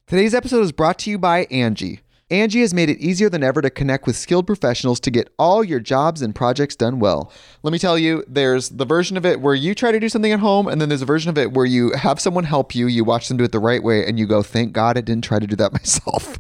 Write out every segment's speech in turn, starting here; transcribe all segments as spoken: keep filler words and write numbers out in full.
Today's episode is brought to you by Angie. Angie has made it easier than ever to connect with skilled professionals to get all your jobs and projects done well. Let me tell you, there's the version of it where you try to do something at home, and then there's a version of it where you have someone help you, you watch them do it the right way, and you go, thank God I didn't try to do that myself.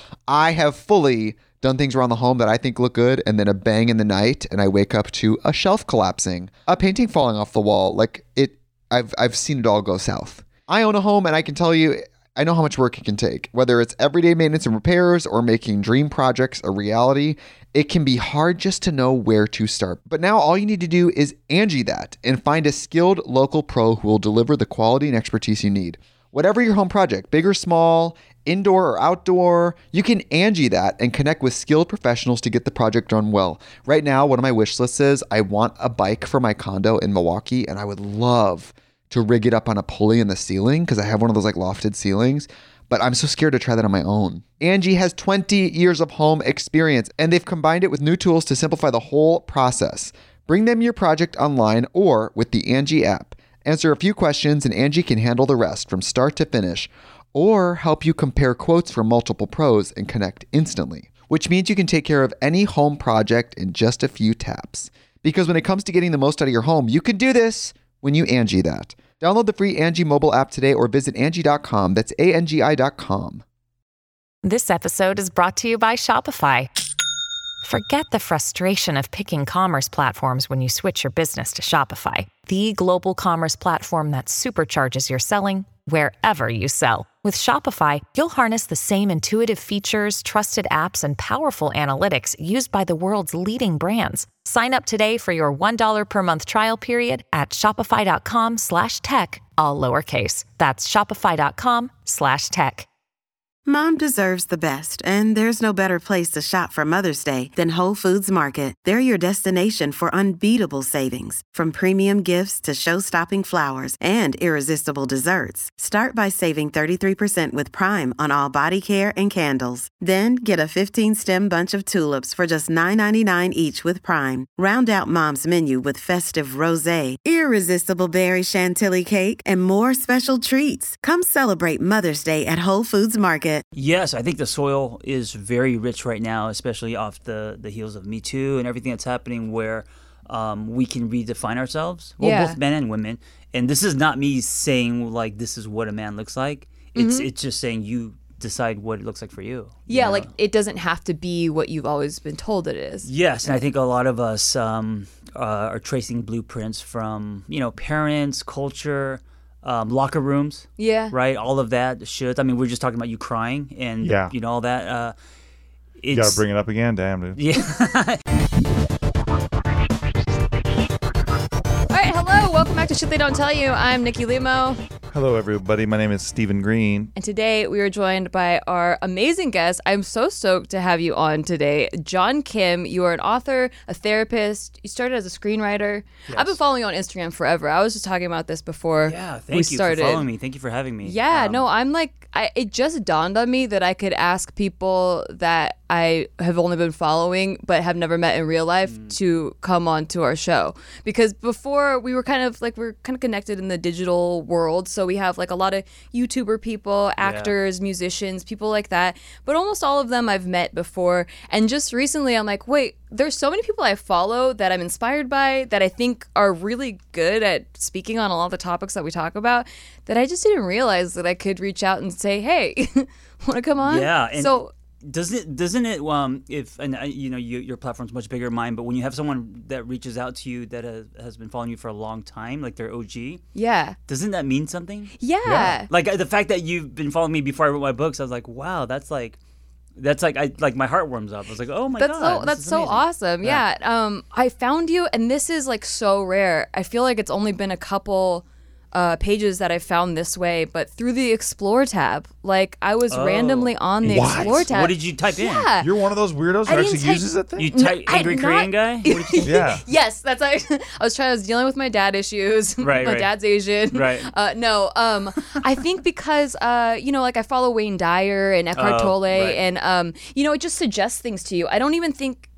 I have fully done things around the home that I think look good, and then a bang in the night, and I wake up to a shelf collapsing, a painting falling off the wall. Like, it, I've I've seen it all go south. I own a home, and I can tell you, I know how much work it can take. Whether it's everyday maintenance and repairs or making dream projects a reality, it can be hard just to know where to start. But now all you need to do is Angie that and find a skilled local pro who will deliver the quality and expertise you need. Whatever your home project, big or small, indoor or outdoor, you can Angie that and connect with skilled professionals to get the project done well. Right now, one of my wish lists is I want a bike for my condo in Milwaukee, and I would love to rig it up on a pulley in the ceiling because I have one of those like lofted ceilings, but I'm so scared to try that on my own. Angie has twenty years of home experience, and they've combined it with new tools to simplify the whole process. Bring them your project online or with the Angie app. Answer a few questions and Angie can handle the rest from start to finish, or help you compare quotes from multiple pros and connect instantly, which means you can take care of any home project in just a few taps. Because when it comes to getting the most out of your home, you can do this when you Angie that. Download the free Angie mobile app today or visit Angie dot com. That's A N G I dot com. This episode is brought to you by Shopify. Forget the frustration of picking commerce platforms when you switch your business to Shopify, the global commerce platform that supercharges your selling wherever you sell. With Shopify, you'll harness the same intuitive features, trusted apps, and powerful analytics used by the world's leading brands. Sign up today for your one dollar per month trial period at shopify.com slash tech, all lowercase. That's shopify.com slash tech. Mom deserves the best, and there's no better place to shop for Mother's Day than Whole Foods Market. They're your destination for unbeatable savings, from premium gifts to show-stopping flowers and irresistible desserts. Start by saving thirty-three percent with Prime on all body care and candles. Then get a fifteen-stem bunch of tulips for just nine ninety-nine each with Prime. Round out Mom's menu with festive rosé, irresistible berry chantilly cake, and more special treats. Come celebrate Mother's Day at Whole Foods Market. Yes, I think the soil is very rich right now, especially off the, the heels of Me Too and everything that's happening where um, we can redefine ourselves. Well, yeah. both men and women. And this is not me saying, like, this is what a man looks like. It's mm-hmm. it's just saying you decide what it looks like for you. Yeah, you know? like, it doesn't have to be what you've always been told it is. Yes, and I think a lot of us um, uh, are tracing blueprints from, you know, parents, culture, Um, locker rooms, yeah, right, all of that should. I mean, we're just talking about you crying and yeah. you know all that. Uh, it's, you gotta bring it up again, damn dude. Yeah. All right, hello, welcome back to Shit They Don't Tell You. I'm Nikki Limo. Hello, everybody. My name is Stephen Green. And today we are joined by our amazing guest. I'm so stoked to have you on today. John Kim, you are an author, a therapist. You started as a screenwriter. Yes. I've been following you on Instagram forever. I was just talking about this before yeah, thank we you started. for following me. Thank you for having me. Yeah, um, no, I'm like, I, it just dawned on me that I could ask people that I have only been following but have never met in real life mm. to come on to our show. Because before we were kind of like, we're kind of connected in the digital world. So we have like a lot of YouTuber people, actors, yeah. musicians, people like that. But almost all of them I've met before. And just recently I'm like, wait, there's so many people I follow that I'm inspired by that I think are really good at speaking on a lot of the topics that we talk about that I just didn't realize that I could reach out and say, hey, want to come on? Yeah. And so Doesn't it, doesn't it, um, if, and uh, you know, you, your platform's much bigger than mine, but when you have someone that reaches out to you that has, has been following you for a long time, like they're O G, yeah, doesn't that mean something? Yeah. yeah. Like uh, the fact that you've been following me before I wrote my books, I was like, wow, that's like, that's like, I like my heart warms up. I was like, oh my that's God. So, that's so awesome. Yeah. yeah. Um, I found you, and this is like so rare. I feel like it's only been a couple Uh, pages that I found this way, but through the Explore tab. Like, I was oh. randomly on the What? Explore tab. What did you type in? Yeah. You're one of those weirdos who I actually didn't type- uses that thing? You type No, angry I'm Korean not- guy? What did you Yeah. Yes, that's like, I was trying, I was dealing with my dad issues. Right, my right. dad's Asian. Right. Uh, no, um, I think because, uh, you know, like I follow Wayne Dyer and Eckhart Oh, Tolle, right. and, um, you know, it just suggests things to you. I don't even think, because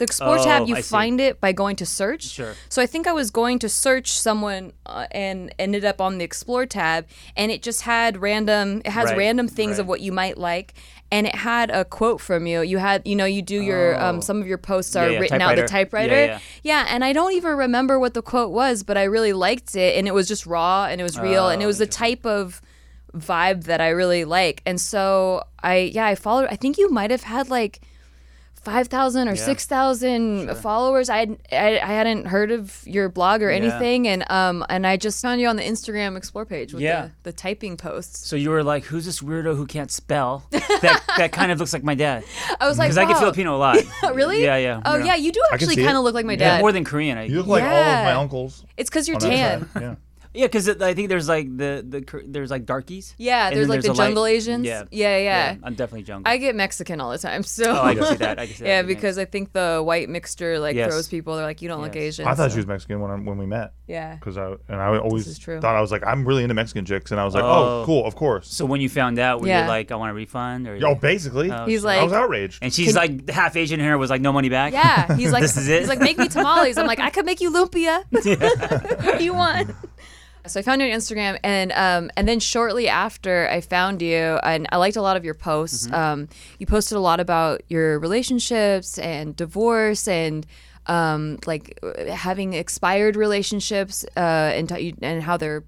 The Explore Oh, tab, you I see. find it by going to search. Sure. So I think I was going to search someone uh, and ended up on the Explore tab, and it just had random. It has Right, random things of right. what you might like, and it had a quote from you. You had, you know, you do your um, Oh. some of your posts are Yeah, yeah, written out the typewriter. typewriter. Yeah, yeah. Yeah, and I don't even remember what the quote was, but I really liked it, and it was just raw and it was real, and it Oh, was the interesting. type of vibe that I really like. And so I, yeah, I followed. I think you might have had like five thousand or six thousand followers. I, had, I I hadn't heard of your blog or Yeah. anything, and um and I just found you on the Instagram Explore page with Yeah. the, the typing posts. So you were like, "Who's this weirdo who can't spell?" That that kind of looks like my dad. I was like, Because I get wow. Filipino a lot. really? Yeah, yeah. Oh yeah. yeah, you do can actually see kind it. of look like my Yeah, dad. more than Korean. I, You look like all of Yeah. my uncles. It's because you're on that tan. side. Yeah. yeah, because I think there's like the the Kor- there's like darkies. Yeah, and there's then like the a light- jungle Asians. Yeah. yeah, yeah. I'm definitely jungle. I get Mexican all the time, so Oh, I can see that. I can see that. yeah, That makes- because I think the white mixture like Yes. throws people. They're like, you don't look Yes. Asian. I thought so- she was Mexican when I, when we met. Yeah. Because I and I always is true. thought I was like I'm really into Mexican chicks, and I was like, Oh. oh, cool, of course. So when you found out, were Yeah. you like, "I want a refund"? Or Yo, basically, Oh, He's shit. like, I was outraged. and she's like half Asian, and her was like, "No money back." yeah. He's like, This is it? He's like, make me tamales. I'm like, I could make you lumpia. What do you want? So I found you on Instagram, and um, and then shortly after I found you, and I liked a lot of your posts. Mm-hmm. Um, you posted a lot about your relationships and divorce and um, like having expired relationships, uh, and t- and how they're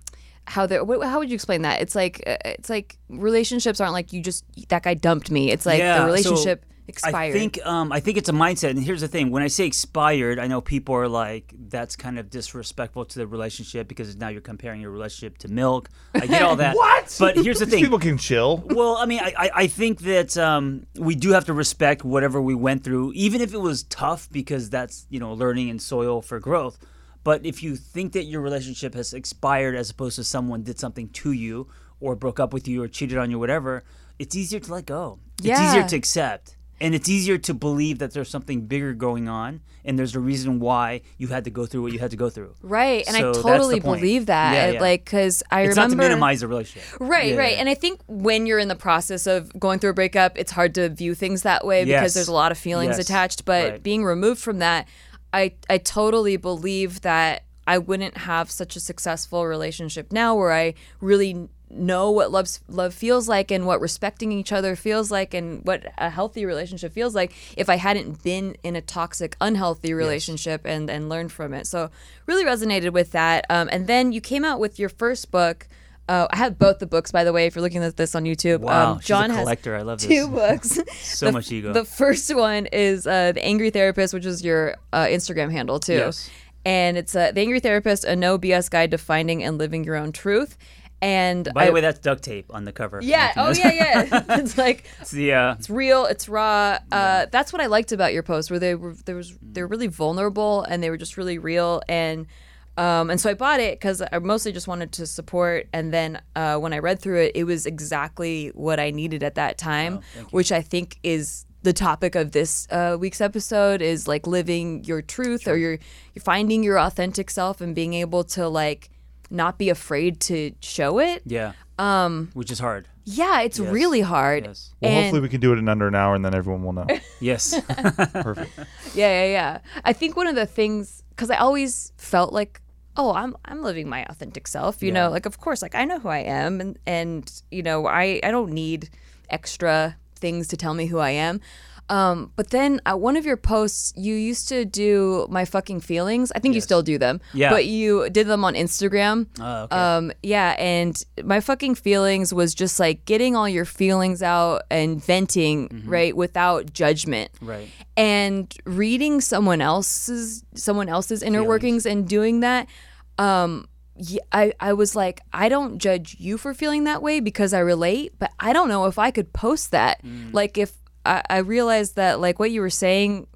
how they're wh- how would you explain that? It's like uh, it's like relationships aren't like you just that guy dumped me. It's like Yeah, the relationship so expired. I think um, I think it's a mindset, and here's the thing: when I say expired, I know people are like, "That's kind of disrespectful to the relationship because now you're comparing your relationship to milk." I get all that. What? But here's the These thing: people can chill. well, I mean, I, I- I think that um, we do have to respect whatever we went through, even if it was tough, because that's, you know, learning and soil for growth. But if you think that your relationship has expired as opposed to someone did something to you or broke up with you or cheated on you, whatever, it's easier to let go. It's Yeah. easier to accept. And it's easier to believe that there's something bigger going on and there's a reason why you had to go through what you had to go through. Right, and So I that's the totally point. believe that. Yeah, It, yeah. Like, because I It's remember not to minimize the relationship. Right, Yeah, right. yeah. And I think when you're in the process of going through a breakup, it's hard to view things that way Yes. because there's a lot of feelings Yes. attached. But Right. being removed from that, I I totally believe that I wouldn't have such a successful relationship now where I really know what love's, love feels like and what respecting each other feels like and what a healthy relationship feels like if I hadn't been in a toxic, unhealthy relationship and, and learned from it. So really resonated with that. Um, and then you came out with your first book. Uh, I have both the books, by the way, if you're looking at this on YouTube. Wow, um, she's a John collector. I has love this. two books. So The- much ego. The first one is uh, The Angry Therapist, which is your uh, Instagram handle, too. Yes. And it's uh, The Angry Therapist, a no B S guide to finding and living your own truth. And By I- the way, that's duct tape on the cover. yeah, oh yeah, yeah. It's like It's the, uh, it's real, it's raw. Uh, that's what I liked about your posts, where they were there was they were really vulnerable and they were just really real. And um, and so I bought it because I mostly just wanted to support. And then uh, when I read through it, it was exactly what I needed at that time, which I think is the topic of this uh, week's episode is like living your truth or you're you're finding your authentic self and being able to like not be afraid to show it. yeah. Um, Which is hard. Yeah, it's Yes. really hard. Yes. Well, And- hopefully we can do it in under an hour, and then everyone will know. Yes. Perfect. Yeah, yeah, yeah. I think one of the things, because I always felt like, oh, I'm I'm living my authentic self. You know, like of course, like I know who I am, and and you know, I I don't need extra things to tell me who I am. Um, but then uh, one of your posts, you used to do my fucking feelings. I think you still do them. Yeah. But you did them on Instagram. Oh, okay. Um, yeah, and my fucking feelings was just like getting all your feelings out and venting, right, without judgment. Right. And reading someone else's someone else's inner workings and doing that, um, yeah, I, I was like, I don't judge you for feeling that way because I relate, but I don't know if I could post that. Like if I, I realized that like what you were saying,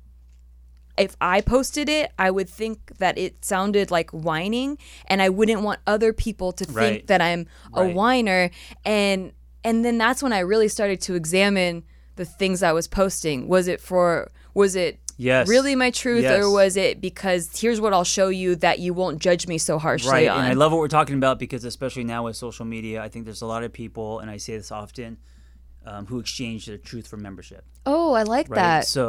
if I posted it, I would think that it sounded like whining, and I wouldn't want other people to think Right. that I'm a Right. whiner. And and then that's when I really started to examine the things I was posting. Was it for was it Yes. really my truth, Yes. or was it because here's what I'll show you that you won't judge me so harshly Right. on? And I love what we're talking about because especially now with social media, I think there's a lot of people, and I say this often, um, who exchange their truth for membership. oh, I like Right. that. So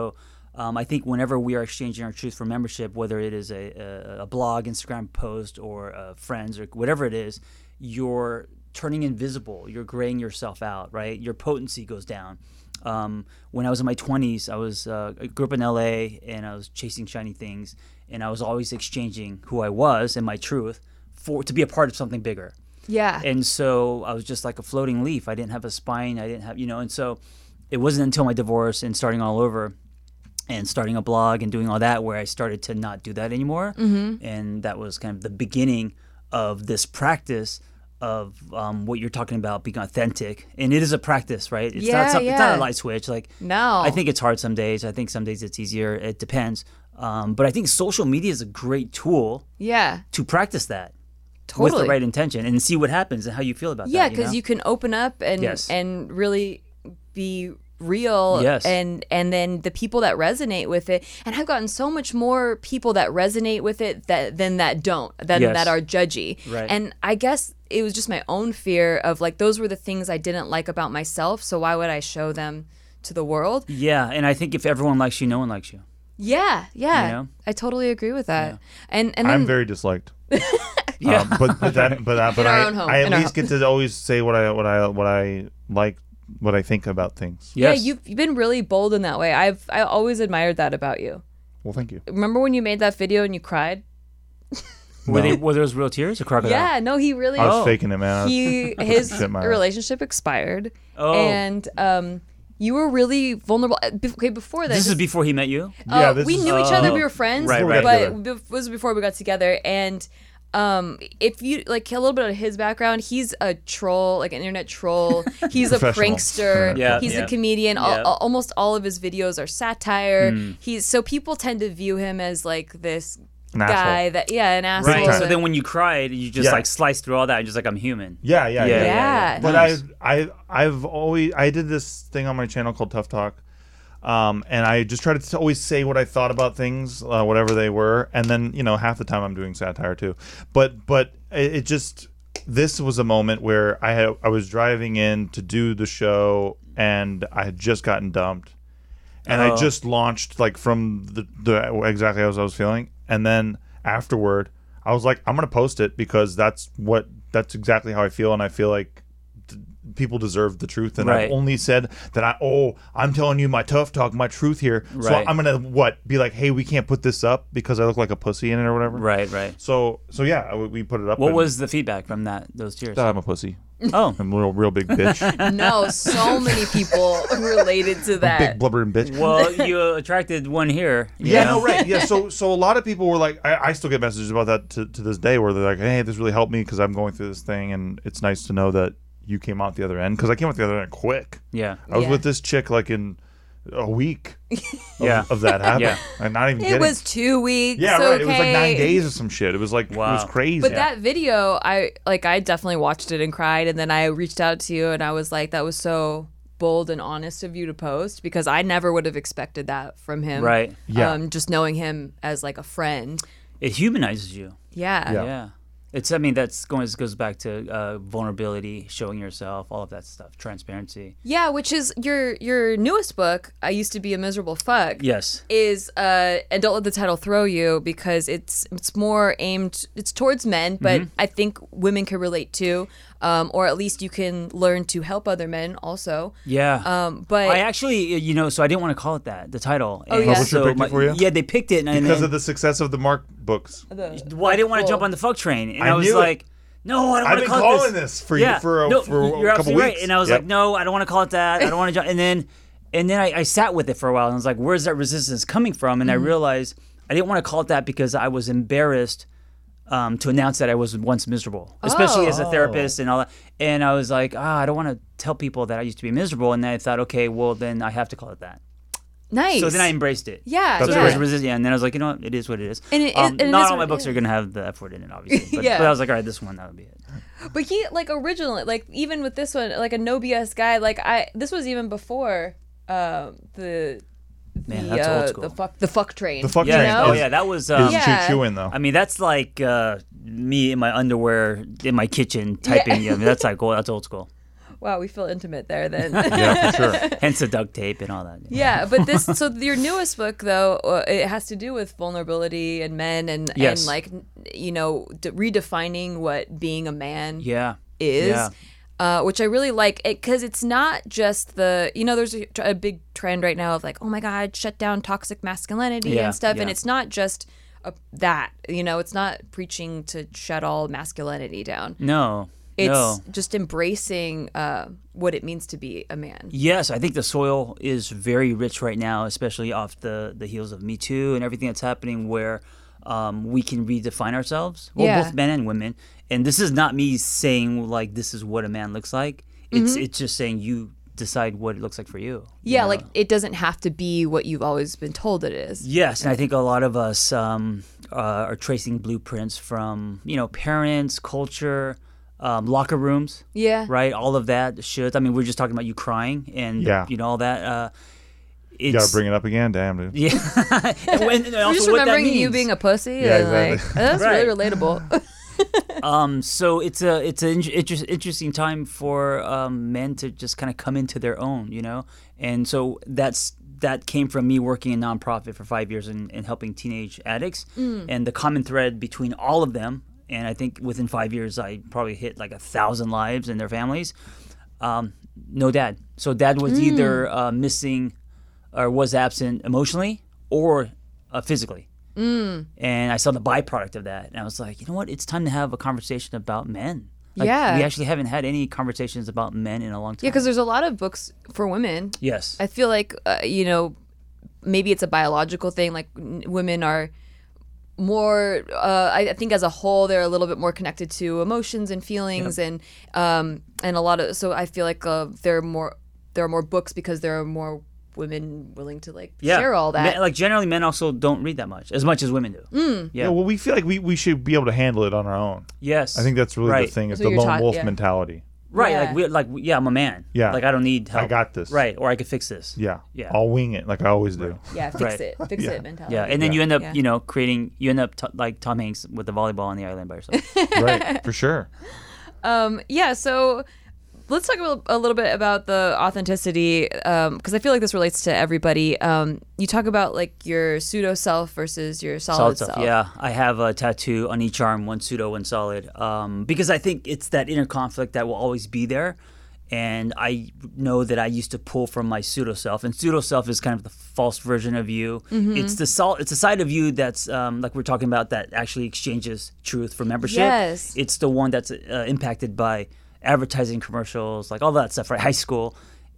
Um, I think whenever we are exchanging our truth for membership, whether it is a, a, a blog, Instagram post, or uh, friends, or whatever it is, you're turning invisible. You're graying yourself out, right? Your potency goes down. Um, when I was in my twenties, I was uh, I grew up in L A, and I was chasing shiny things, and I was always exchanging who I was and my truth for to be a part of something bigger. Yeah. And so I was just like a floating leaf. I didn't have a spine. I didn't have, you know, and so it wasn't until my divorce and starting all over and starting a blog and doing all that where I started to not do that anymore. Mm-hmm. And that was kind of the beginning of this practice of um, what you're talking about, being authentic. And it is a practice, right? It's Yeah, not some, yeah. It's not a light switch. Like, No. I think it's hard some days. I think some days it's easier. It depends. Um, but I think social media is a great tool Yeah. to practice that. Totally. With the right intention and see what happens and how you feel about Yeah, that. because you, know? you can open up and Yes. and really be real. Yes. And and then the people that resonate with it, and I've gotten so much more people that resonate with it that than that don't, than Yes. that are judgy. Right. And I guess it was just my own fear of like those were the things I didn't like about myself. So why would I show them to the world? Yeah, and I think if everyone likes you, no one likes you. Yeah, yeah. You know? I totally agree with that. And and then I'm very disliked. Yeah. Um, but but that but that, but In our I, own home, I at in our least get to always say what I what I what I like, what I think about things. yeah, Yes. you've, you've been really bold in that way. I've I always admired that about you. Well, thank you. Remember when you made that video and you cried? Were, No. they, were those real tears or crocodile? Yeah, no, he really. I was Oh. faking it, man. I was- He his Shit my ass. relationship expired, Oh. and um, you were really vulnerable. Uh, be- Okay, before that, This is just- before he met you? uh, Yeah, this we is- knew each other. Oh. We were friends, Right, right. but it was before we got together. And um, if you like a little bit of his background, he's a troll, like an internet troll. He's a Professional. prankster. Yeah, he's yeah. a comedian. Al- Yeah. al- almost all of his videos are satire. He's so people tend to view him as like this An guy asshole. that yeah, an asshole. Right. time. So then when you cried, you just Yeah. like sliced through all that and just like, I'm human. Yeah, yeah, Yeah, yeah. yeah, yeah. But Nice. I, I, I've always, I did this thing on my channel called Tough Talk, um, and I just tried to always say what I thought about things, uh, whatever they were, and then you know half the time I'm doing satire too, but but it, it just this was a moment where I had I was driving in to do the show and I had just gotten dumped, and Oh. I just launched like from the, the exactly as I was feeling, and then afterward I was like, I'm gonna post it because that's what that's exactly how I feel, and I feel like th- people deserve the truth, and Right. I've only said that I oh I'm telling you my tough talk, my truth here, so Right. I'm gonna what be like, hey, we can't put this up because I look like a pussy in it or whatever. Right, right. So so yeah, we, we put it up. What and was the feedback from that? Those tears? that I'm a pussy. Oh. I'm a real real big bitch, No, so many people related to that. big blubbering bitch. Well, you attracted one here. you Yeah, know? no, right. Yeah, so so a lot of people were like, I, I still get messages about that to, to this day where they're like, hey, this really helped me because I'm going through this thing, and it's nice to know that you came out the other end, because I came out the other end quick. Yeah. I was Yeah. with this chick like in a week of, Yeah. of that happening. Yeah. I'm not even It kidding. was two weeks. yeah, right. It was like okay. nine days or some shit. It was like, it Wow. was crazy. But that video, I like, I definitely watched it and cried, and then I reached out to you, and I was like, that was so bold and honest of you to post, because I never would have expected that from him. Right. Yeah. Um, just knowing him as like a friend. It humanizes you. Yeah. Yeah. Yeah. It's, I mean, that's going, goes back to uh, vulnerability, showing yourself, all of that stuff, transparency. Yeah, which is your your newest book. I used to be a miserable fuck. Yes. Is uh, and don't let the title throw you, because it's it's more aimed, it's towards men, but Mm-hmm. I think women can relate too, um, or at least you can learn to help other men also. Yeah. Um, but I actually, you know, so I didn't want to call it that, the title. Oh, And yeah? Publisher so picked it my- for you? Yeah, they picked it. And because then, of the success of the Mark books. well, I didn't want to jump on the fuck train. And I, I was knew it. like, no, I don't I've want to been call it calling this. this for yeah. you for a, no, for a you're couple absolutely weeks. right. And I was Yep. like, no, I don't want to call it that. I don't want to jump. And then, and then I, I sat with it for a while, and I was like, where's that resistance coming from? And Mm-hmm. I realized I didn't want to call it that because I was embarrassed um, to announce that I was once miserable, especially as a therapist and all that. And I was like, ah, I don't want to tell people that I used to be miserable. And then I thought, okay, well, then I have to call it that. nice. So then I embraced it. Yeah, So yeah. there was resistance, yeah, and then I was like, you know what, it is what it is. And it- um, and it not is all my what- books yeah. are gonna have the F word in it, obviously. But, Yeah. but I was like, all right, this one, that'll be it. But he like originally, like even with this one, like a no B S guy. Like I, this was even before um, the Man, the, that's uh, old school. the fuck the fuck train. The fuck Yeah. train Oh is- yeah, that was. Um, is Yeah. choo chewing though. I mean, that's like uh, me in my underwear in my kitchen typing. Yeah. I mean, that's like old, that's old school. Wow, we feel intimate there then. Yeah, for sure. Hence the duct tape and all that. Yeah, but this so your newest book though uh, it has to do with vulnerability and men and Yes. and like you know d- redefining what being a man Yeah. is. Yeah. Uh, which I really like it because it's not just the you know there's a, a big trend right now of like oh my god shut down toxic masculinity Yeah, and stuff and yeah. it's not just a, that you know it's not preaching to shut all masculinity down. No. It's no. just embracing uh, what it means to be a man. Yes, I think the soil is very rich right now, especially off the, the heels of Me Too and everything that's happening where um, we can redefine ourselves. Well, Yeah. both men and women. And this is not me saying, like, this is what a man looks like. It's it's just saying you decide what it looks like for you. you Yeah, know? like it doesn't have to be what you've always been told it is. Yes, and I think a lot of us um, uh, are tracing blueprints from, you know, parents, culture, um, locker rooms. Yeah. Right? All of that should. I mean, we are just talking about you crying and, Yeah. you know, all that. Uh, You gotta bring it up again, damn dude. Yeah. and, when, and I'm also just what that remembering you means. being a pussy. Yeah, and like, exactly. that's Right. really relatable. Um, so it's a it's an inter- interesting time for um, men to just kind of come into their own, you know, and so that's that came from me working in nonprofit for five years and, and helping teenage addicts, and the common thread between all of them, and I think within five years I probably hit like a thousand lives and their families. Um, no dad, so dad was either uh, missing or was absent emotionally or uh, physically. Mm. And I saw the byproduct of that, and I was like, you know what? It's time to have a conversation about men. Like, Yeah. we actually haven't had any conversations about men in a long time. Yeah, because there's a lot of books for women. yes, I feel like, uh, you know, maybe it's a biological thing. Like n- women are more, uh, I I think as a whole, they're a little bit more connected to emotions and feelings and um, and a lot of, so I feel like uh, there are more, there are more books because there are more women willing to like yeah. share all that. Men, like generally, men also don't read that much, as much as women do. Mm. Yeah. Yeah, well, we feel like we, we should be able to handle it on our own. Yes, I think that's really right. the thing, is That's what the you're lone taught- wolf yeah. mentality. Right, Yeah. like we like yeah, I'm a man. Yeah. like I don't need help. I got this. Right, or I could fix this. Yeah. Yeah. I'll wing it like I always do. Yeah, fix Right. it, fix Yeah. it mentality. Yeah, and then Yeah. you end up, Yeah. you know, creating. You end up t- like Tom Hanks with the volleyball on the island by yourself. Right, for sure. Um, yeah, so let's talk a little, a little bit about the authenticity, because I feel like this relates to everybody. Um, you talk about like your pseudo self versus your solid, Solid self. Yeah, I have a tattoo on each arm, one pseudo, one solid, um, because I think it's that inner conflict that will always be there. And I know that I used to pull from my pseudo self, and pseudo self is kind of the false version of you. It's the sol- It's a side of you that's um, like we're talking about that actually exchanges truth for membership. Yes. It's the one that's uh, impacted by advertising commercials, like all that stuff, right? High school,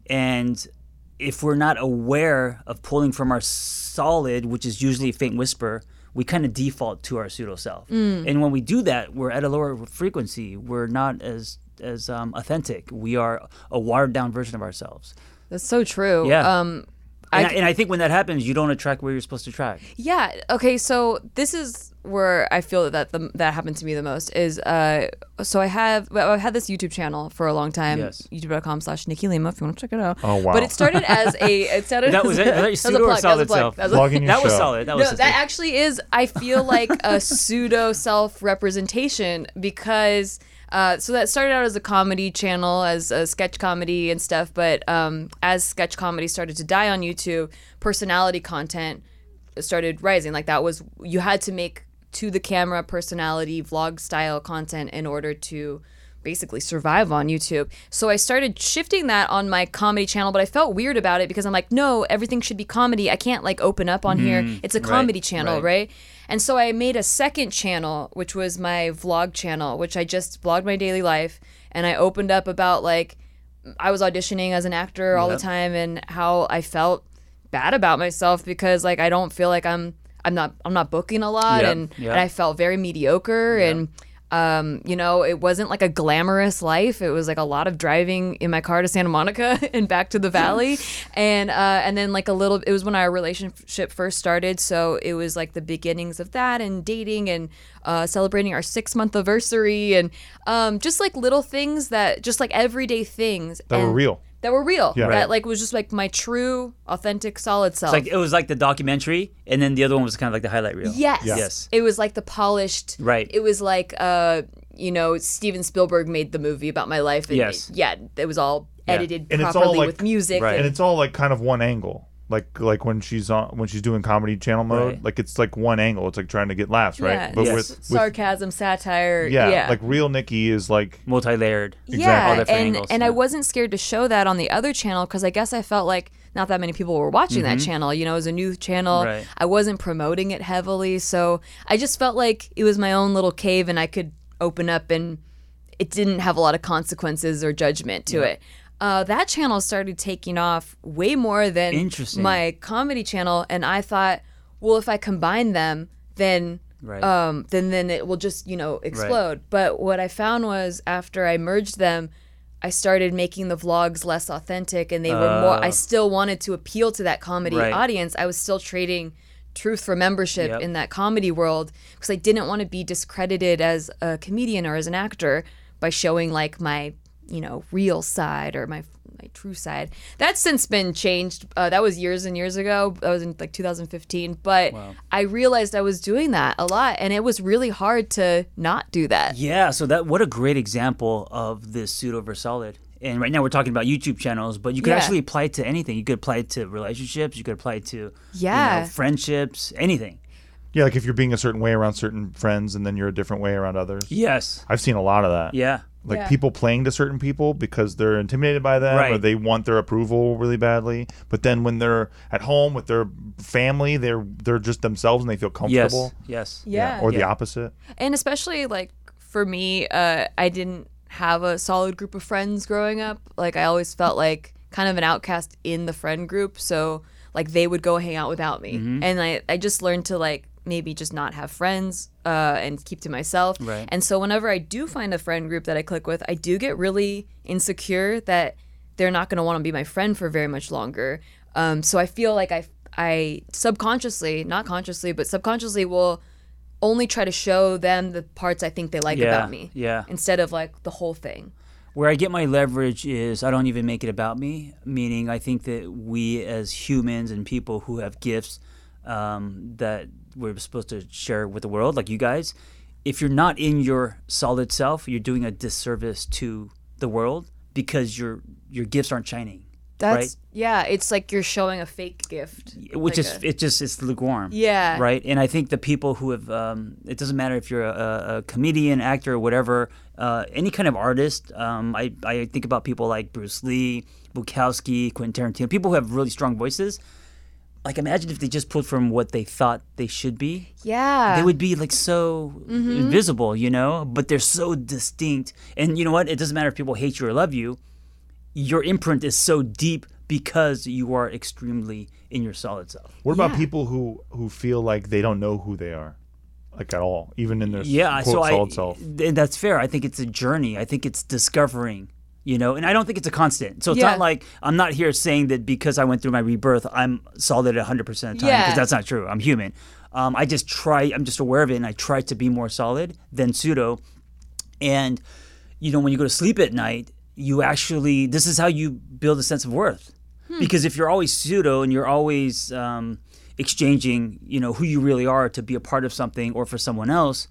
and if we're not aware of pulling from our solid, which is usually a faint whisper, we kind of default to our pseudo self. And when we do that, we're at a lower frequency. We're not as as um, authentic. We are a watered down version of ourselves. That's so true. Yeah. Um, And I, I, and I think when that happens, you don't attract where you're supposed to attract. yeah. Okay. So this is where I feel that the, that happened to me the most is uh. So I have well, I've had this YouTube channel for a long time. Yes. YouTube dot com slash Nikki Lima if you want to check it out. Oh, wow. But it started as a. It started. That as was a, it? I thought you that was a pseudo or plug, that was a solid plug, self? that was a- Vlogging your That was show. solid. That was No, the that thing. actually is. I feel like a pseudo self representation because. Uh, so that started out as a comedy channel, as a sketch comedy and stuff. But um, as sketch comedy started to die on YouTube, personality content started rising. Like that was you had to make to the camera personality vlog style content in order to basically survive on YouTube. So I started shifting that on my comedy channel, but I felt weird about it because I'm like, no, everything should be comedy. I can't like open up on here. It's a comedy channel, right. right? And so I made a second channel, which was my vlog channel, which I just vlogged my daily life. And I opened up about like, I was auditioning as an actor all Yep. the time and how I felt bad about myself because like I don't feel like I'm I'm not I'm not booking a lot Yep, and, yep. and I felt very mediocre and um, you know, it wasn't like a glamorous life. It was like a lot of driving in my car to Santa Monica and back to the valley. and uh, and then like a little, it was when our relationship first started. So it was like the beginnings of that and dating and uh, celebrating our six month anniversary and um, just like little things that, just like everyday things. That were and- real. That were real. Yeah. That Right. like was just like my true, authentic, solid self. It's like it was like the documentary, and then the other one was kind of like the highlight reel. Yes. Yeah. Yes. It was like the polished. Right. It was like uh you know, Steven Spielberg made the movie about my life. And Yes. It, yeah, it was all edited And it's properly all, like- with music. Right. and it's all like kind of one angle. Like like when she's on when she's doing comedy channel mode, Right. like it's like one angle. It's like trying to get laughs, right? Yeah, But Yes. with, with sarcasm, satire. yeah, Yeah, like real Nikki is like Multi-layered. Yeah, All different and angles, and yeah. I wasn't scared to show that on the other channel because I guess I felt like not that many people were watching that channel. You know, it was a new channel. Mm-hmm. Right. I wasn't promoting it heavily, so I just felt like it was my own little cave, and I could open up, and it didn't have a lot of consequences or judgment to it. Uh, that channel started taking off way more than Interesting. my comedy channel, and I thought, well, if I combine them, then Right. um, then then it will just you know explode. But what I found was after I merged them, I started making the vlogs less authentic, and they were more. I still wanted to appeal to that comedy Right. audience. I was still trading truth for membership Yep. in that comedy world because I didn't want to be discredited as a comedian or as an actor by showing like my you know real side or my my true side. That's since been changed. Uh, that was years and years ago. That was in like two thousand fifteen. But I realized I was doing that a lot, and it was really hard to not do that. Yeah, so that what a great example of this pseudo versus solid. And right now we're talking about YouTube channels, but you could Yeah. actually apply it to anything. You could apply it to relationships. You could apply it to you Yeah. know, friendships, anything. yeah, like if you're being a certain way around certain friends and then you're a different way around others. Yes. I've seen a lot of that. Yeah. Like Yeah. people playing to certain people because they're intimidated by them or Right. they want their approval really badly. But then when they're at home with their family, they're they're just themselves and they feel comfortable. Yes. Yes. Yeah. Or the Yeah. opposite. And especially like for me, uh, I didn't have a solid group of friends growing up. Like I always felt like kind of an outcast in the friend group. So like they would go hang out without me, and I I just learned to like maybe just not have friends uh, and keep to myself. Right. And so whenever I do find a friend group that I click with, I do get really insecure that they're not going to want to be my friend for very much longer. Um, so I feel like I I subconsciously, not consciously, but subconsciously will only try to show them the parts I think they like Yeah, about me. yeah. Instead of like the whole thing. Where I get my leverage is I don't even make it about me, meaning I think that we as humans and people who have gifts um, that we're supposed to share with the world, like you guys, if you're not in your solid self, you're doing a disservice to the world because your your gifts aren't shining, That's right? yeah, it's like you're showing a fake gift. Which Like is a- it just it's lukewarm. Yeah. Right. And I think the people who have um, it doesn't matter if you're a, a comedian, actor, or whatever, uh, any kind of artist. Um, I I think about people like Bruce Lee, Bukowski, Quentin Tarantino, people who have really strong voices. Like imagine if they just pulled from what they thought they should be. Yeah. They would be like so Mm-hmm. invisible, you know, but they're so distinct. And you know what? It doesn't matter if people hate you or love you. Your imprint is so deep because you are extremely in your solid self. What about Yeah. people who who feel like they don't know who they are, like at all, even in their Yeah, quote so I, solid self? th- that's fair. I think it's a journey. I think it's discovering, you know, and I don't think it's a constant. So it's Yeah. not like I'm not here saying that because I went through my rebirth, I'm solid one hundred percent of the time, because Yeah. that's not true. I'm human. Um, I just try, I'm just aware of it, and I try to be more solid than pseudo. And, you know, when you go to sleep at night, you actually, this is how you build a sense of worth. Because if you're always pseudo and you're always um, exchanging, you know, who you really are to be a part of something or for someone else,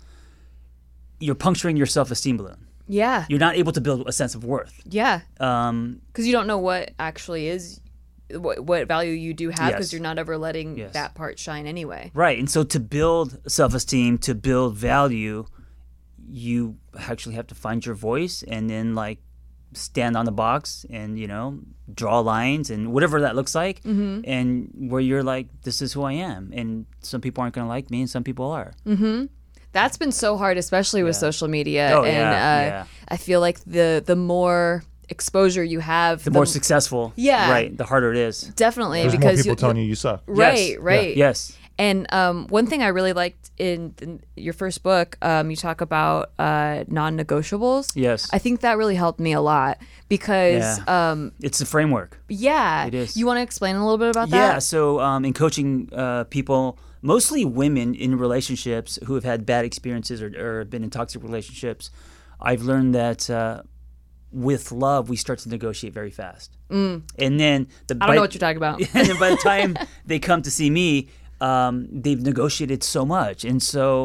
you're puncturing your self-esteem balloon. Yeah. You're not able to build a sense of worth. Yeah. Um, Because you don't know what actually is what, what value you do have because Yes. you're not ever letting Yes. that part shine anyway. right. And so to build self-esteem, to build value, you actually have to find your voice and then like stand on the box and, you know, draw lines and whatever that looks like. Mm-hmm. And where you're like, this is who I am. And some people aren't going to like me and some people are. That's been so hard, especially with Yeah. social media. Oh, and yeah, uh, yeah. I feel like the the more exposure you have, The more successful, Yeah. right, the harder it is. definitely There's more because people you, telling you you suck. right, Yes. right, Yes. And um, one thing I really liked in, in your first book, um, you talk about uh, non-negotiables. Yes. I think that really helped me a lot because, Yeah. um, It's the framework. yeah, It is. You want to explain a little bit about Yeah, that? so um, in coaching uh, people, mostly women in relationships who have had bad experiences or, or been in toxic relationships, I've learned that uh, with love, we start to negotiate very fast. Mm. And then the I don't know what you're talking about. and then by the time they come to see me, um, they've negotiated so much. And so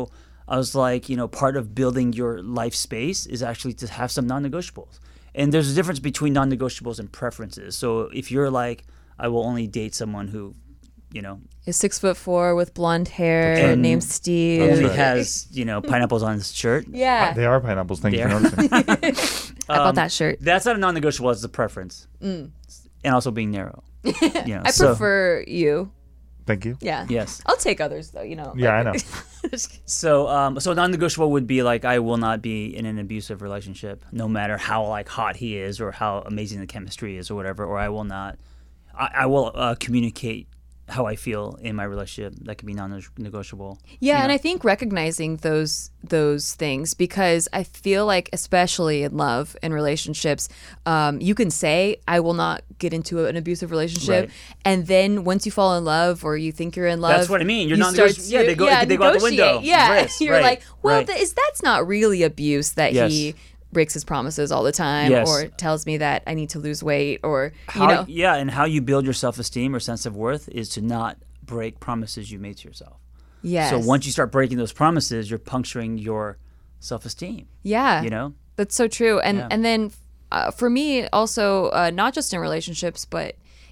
I was like, you know, part of building your life space is actually to have some non-negotiables. And there's a difference between non-negotiables and preferences. So if you're like, I will only date someone who, you know, is six foot four with blonde hair, And named Steve. only right. has, you know, pineapples on his shirt. Yeah. They are pineapples. Thank They you for are. noticing. I bought Um, that shirt. That's not a non-negotiable, it's a preference. And also being narrow. You know, I so- prefer you. Thank you. Yeah. Yes. I'll take others though, you know. Yeah, I like- know. So, um, so non-negotiable would be like, I will not be in an abusive relationship, no matter how like hot he is or how amazing the chemistry is or whatever. Or I will not. I, I will uh, communicate how I feel in my relationship. That could be non-negotiable. Yeah, you and know? I think recognizing those those things, because I feel like, especially in love and relationships, um, you can say, I will not get into an abusive relationship. Right. And then once you fall in love or you think you're in love. That's what I mean. You're you non-negoti- start yeah, to- they go- they go out the window. negotiate. Yeah, Right, you're right, like, well, right. th- is that's not really abuse that Yes. he breaks his promises all the time, Yes. or tells me that I need to lose weight, or, you How, know. yeah, and how you build your self-esteem or sense of worth is to not break promises you made to yourself. Yes. So once you start breaking those promises, you're puncturing your self-esteem. Yeah. You know? That's so true. And Yeah. and then uh, for me also, uh, not just in relationships, but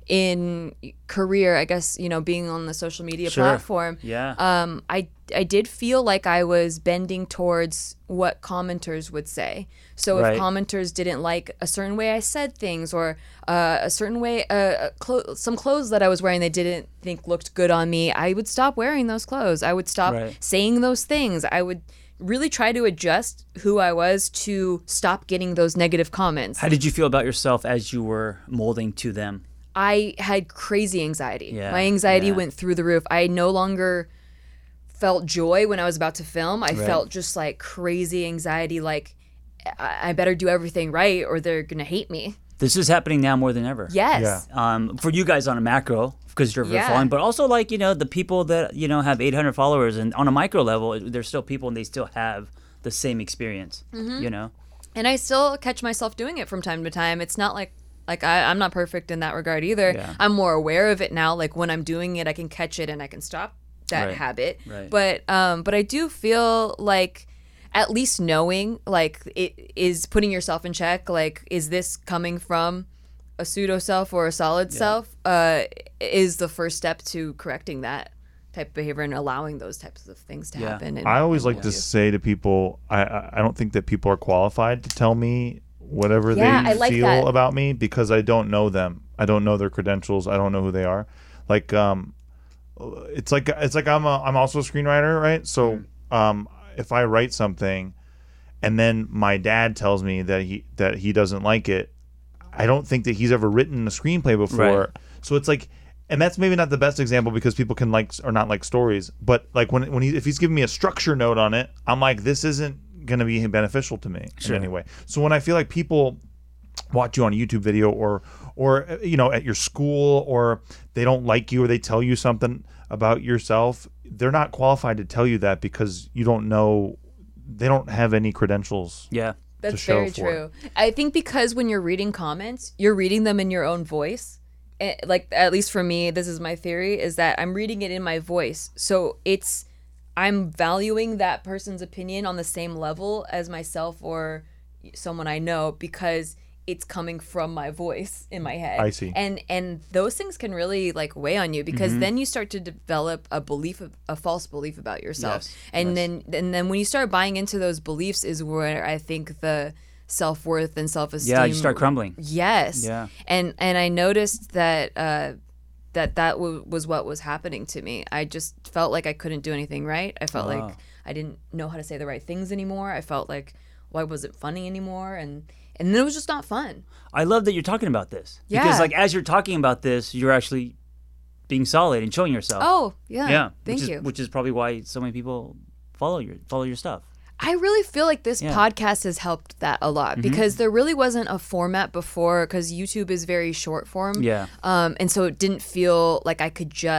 in career, I guess, you know, being on the social media Sure. platform. Yeah. Um, I I did feel like I was bending towards what commenters would say. So Right. if commenters didn't like a certain way I said things, or uh, a certain way, uh, clo- some clothes that I was wearing they didn't think looked good on me, I would stop wearing those clothes. I would stop Right. saying those things. I would really try to adjust who I was to stop getting those negative comments. How did you feel about yourself as you were molding to them? I had crazy anxiety. Yeah, My anxiety yeah. went through the roof. I no longer felt joy when I was about to film. I felt just like crazy anxiety, like I, I better do everything right or they're going to hate me. This is happening now more than ever. Yes. Yeah. Um, for you guys on a macro, because you're Yeah. following, but also like, you know, the people that, you know, have eight hundred followers and on a micro level, there's still people and they still have the same experience, Mm-hmm. you know? And I still catch myself doing it from time to time. It's not like like I, I'm not perfect in that regard either. Yeah. I'm more aware of it now. Like when I'm doing it, I can catch it and I can stop that Right. habit. Right. But um, but I do feel like at least knowing like it is putting yourself in check. Like, is this coming from a pseudo self or a solid self? Uh, is the first step to correcting that type of behavior and allowing those types of things to Yeah. happen. And, I always like to say to people, I, I I don't think that people are qualified to tell me whatever Yeah, they I like feel that. about me because I don't know them. I don't know their credentials. I don't know who they are. Like, um, it's like it's like I'm a I'm also a screenwriter, right? So, um, if I write something, and then my dad tells me that he that he doesn't like it, I don't think that he's ever written a screenplay before. Right. So it's like, and that's maybe not the best example because people can like or not like stories. But like when when he if he's giving me a structure note on it, I'm like, this isn't going to be beneficial to me Sure. in any way. So when I feel like people watch you on a YouTube video or or uh, you know at your school or they don't like you or they tell you something about yourself, they're not qualified to tell you that because you don't know, they don't have any credentials. Yeah. That's show very for true. I think because when you're reading comments, you're reading them in your own voice. Eh, Like, at least for me, this is my theory, is that I'm reading it in my voice. So it's, I'm valuing that person's opinion on the same level as myself or someone I know because it's coming from my voice in my head. I see. And and those things can really like weigh on you because Mm-hmm. then you start to develop a belief, of, a false belief about yourself. Yes, And yes. then and then when you start buying into those beliefs is where I think the self-worth and self-esteem Yeah, you start crumbling. Yes. Yeah. And and I noticed that uh that that w- was what was happening to me. I just felt like I couldn't do anything right. I felt Oh. like I didn't know how to say the right things anymore. I felt like why wasn't funny anymore and and it was just not fun. I love that you're talking about this. Yeah. Because like as you're talking about this, you're actually being solid and showing yourself. Oh, yeah. yeah. Thank which is, you. Which is probably why so many people follow your follow your stuff. I really feel like this Yeah. Mm-hmm. podcast has helped that a lot because there really wasn't a format before because YouTube is very short form. Yeah. Um, and so it didn't feel like I could just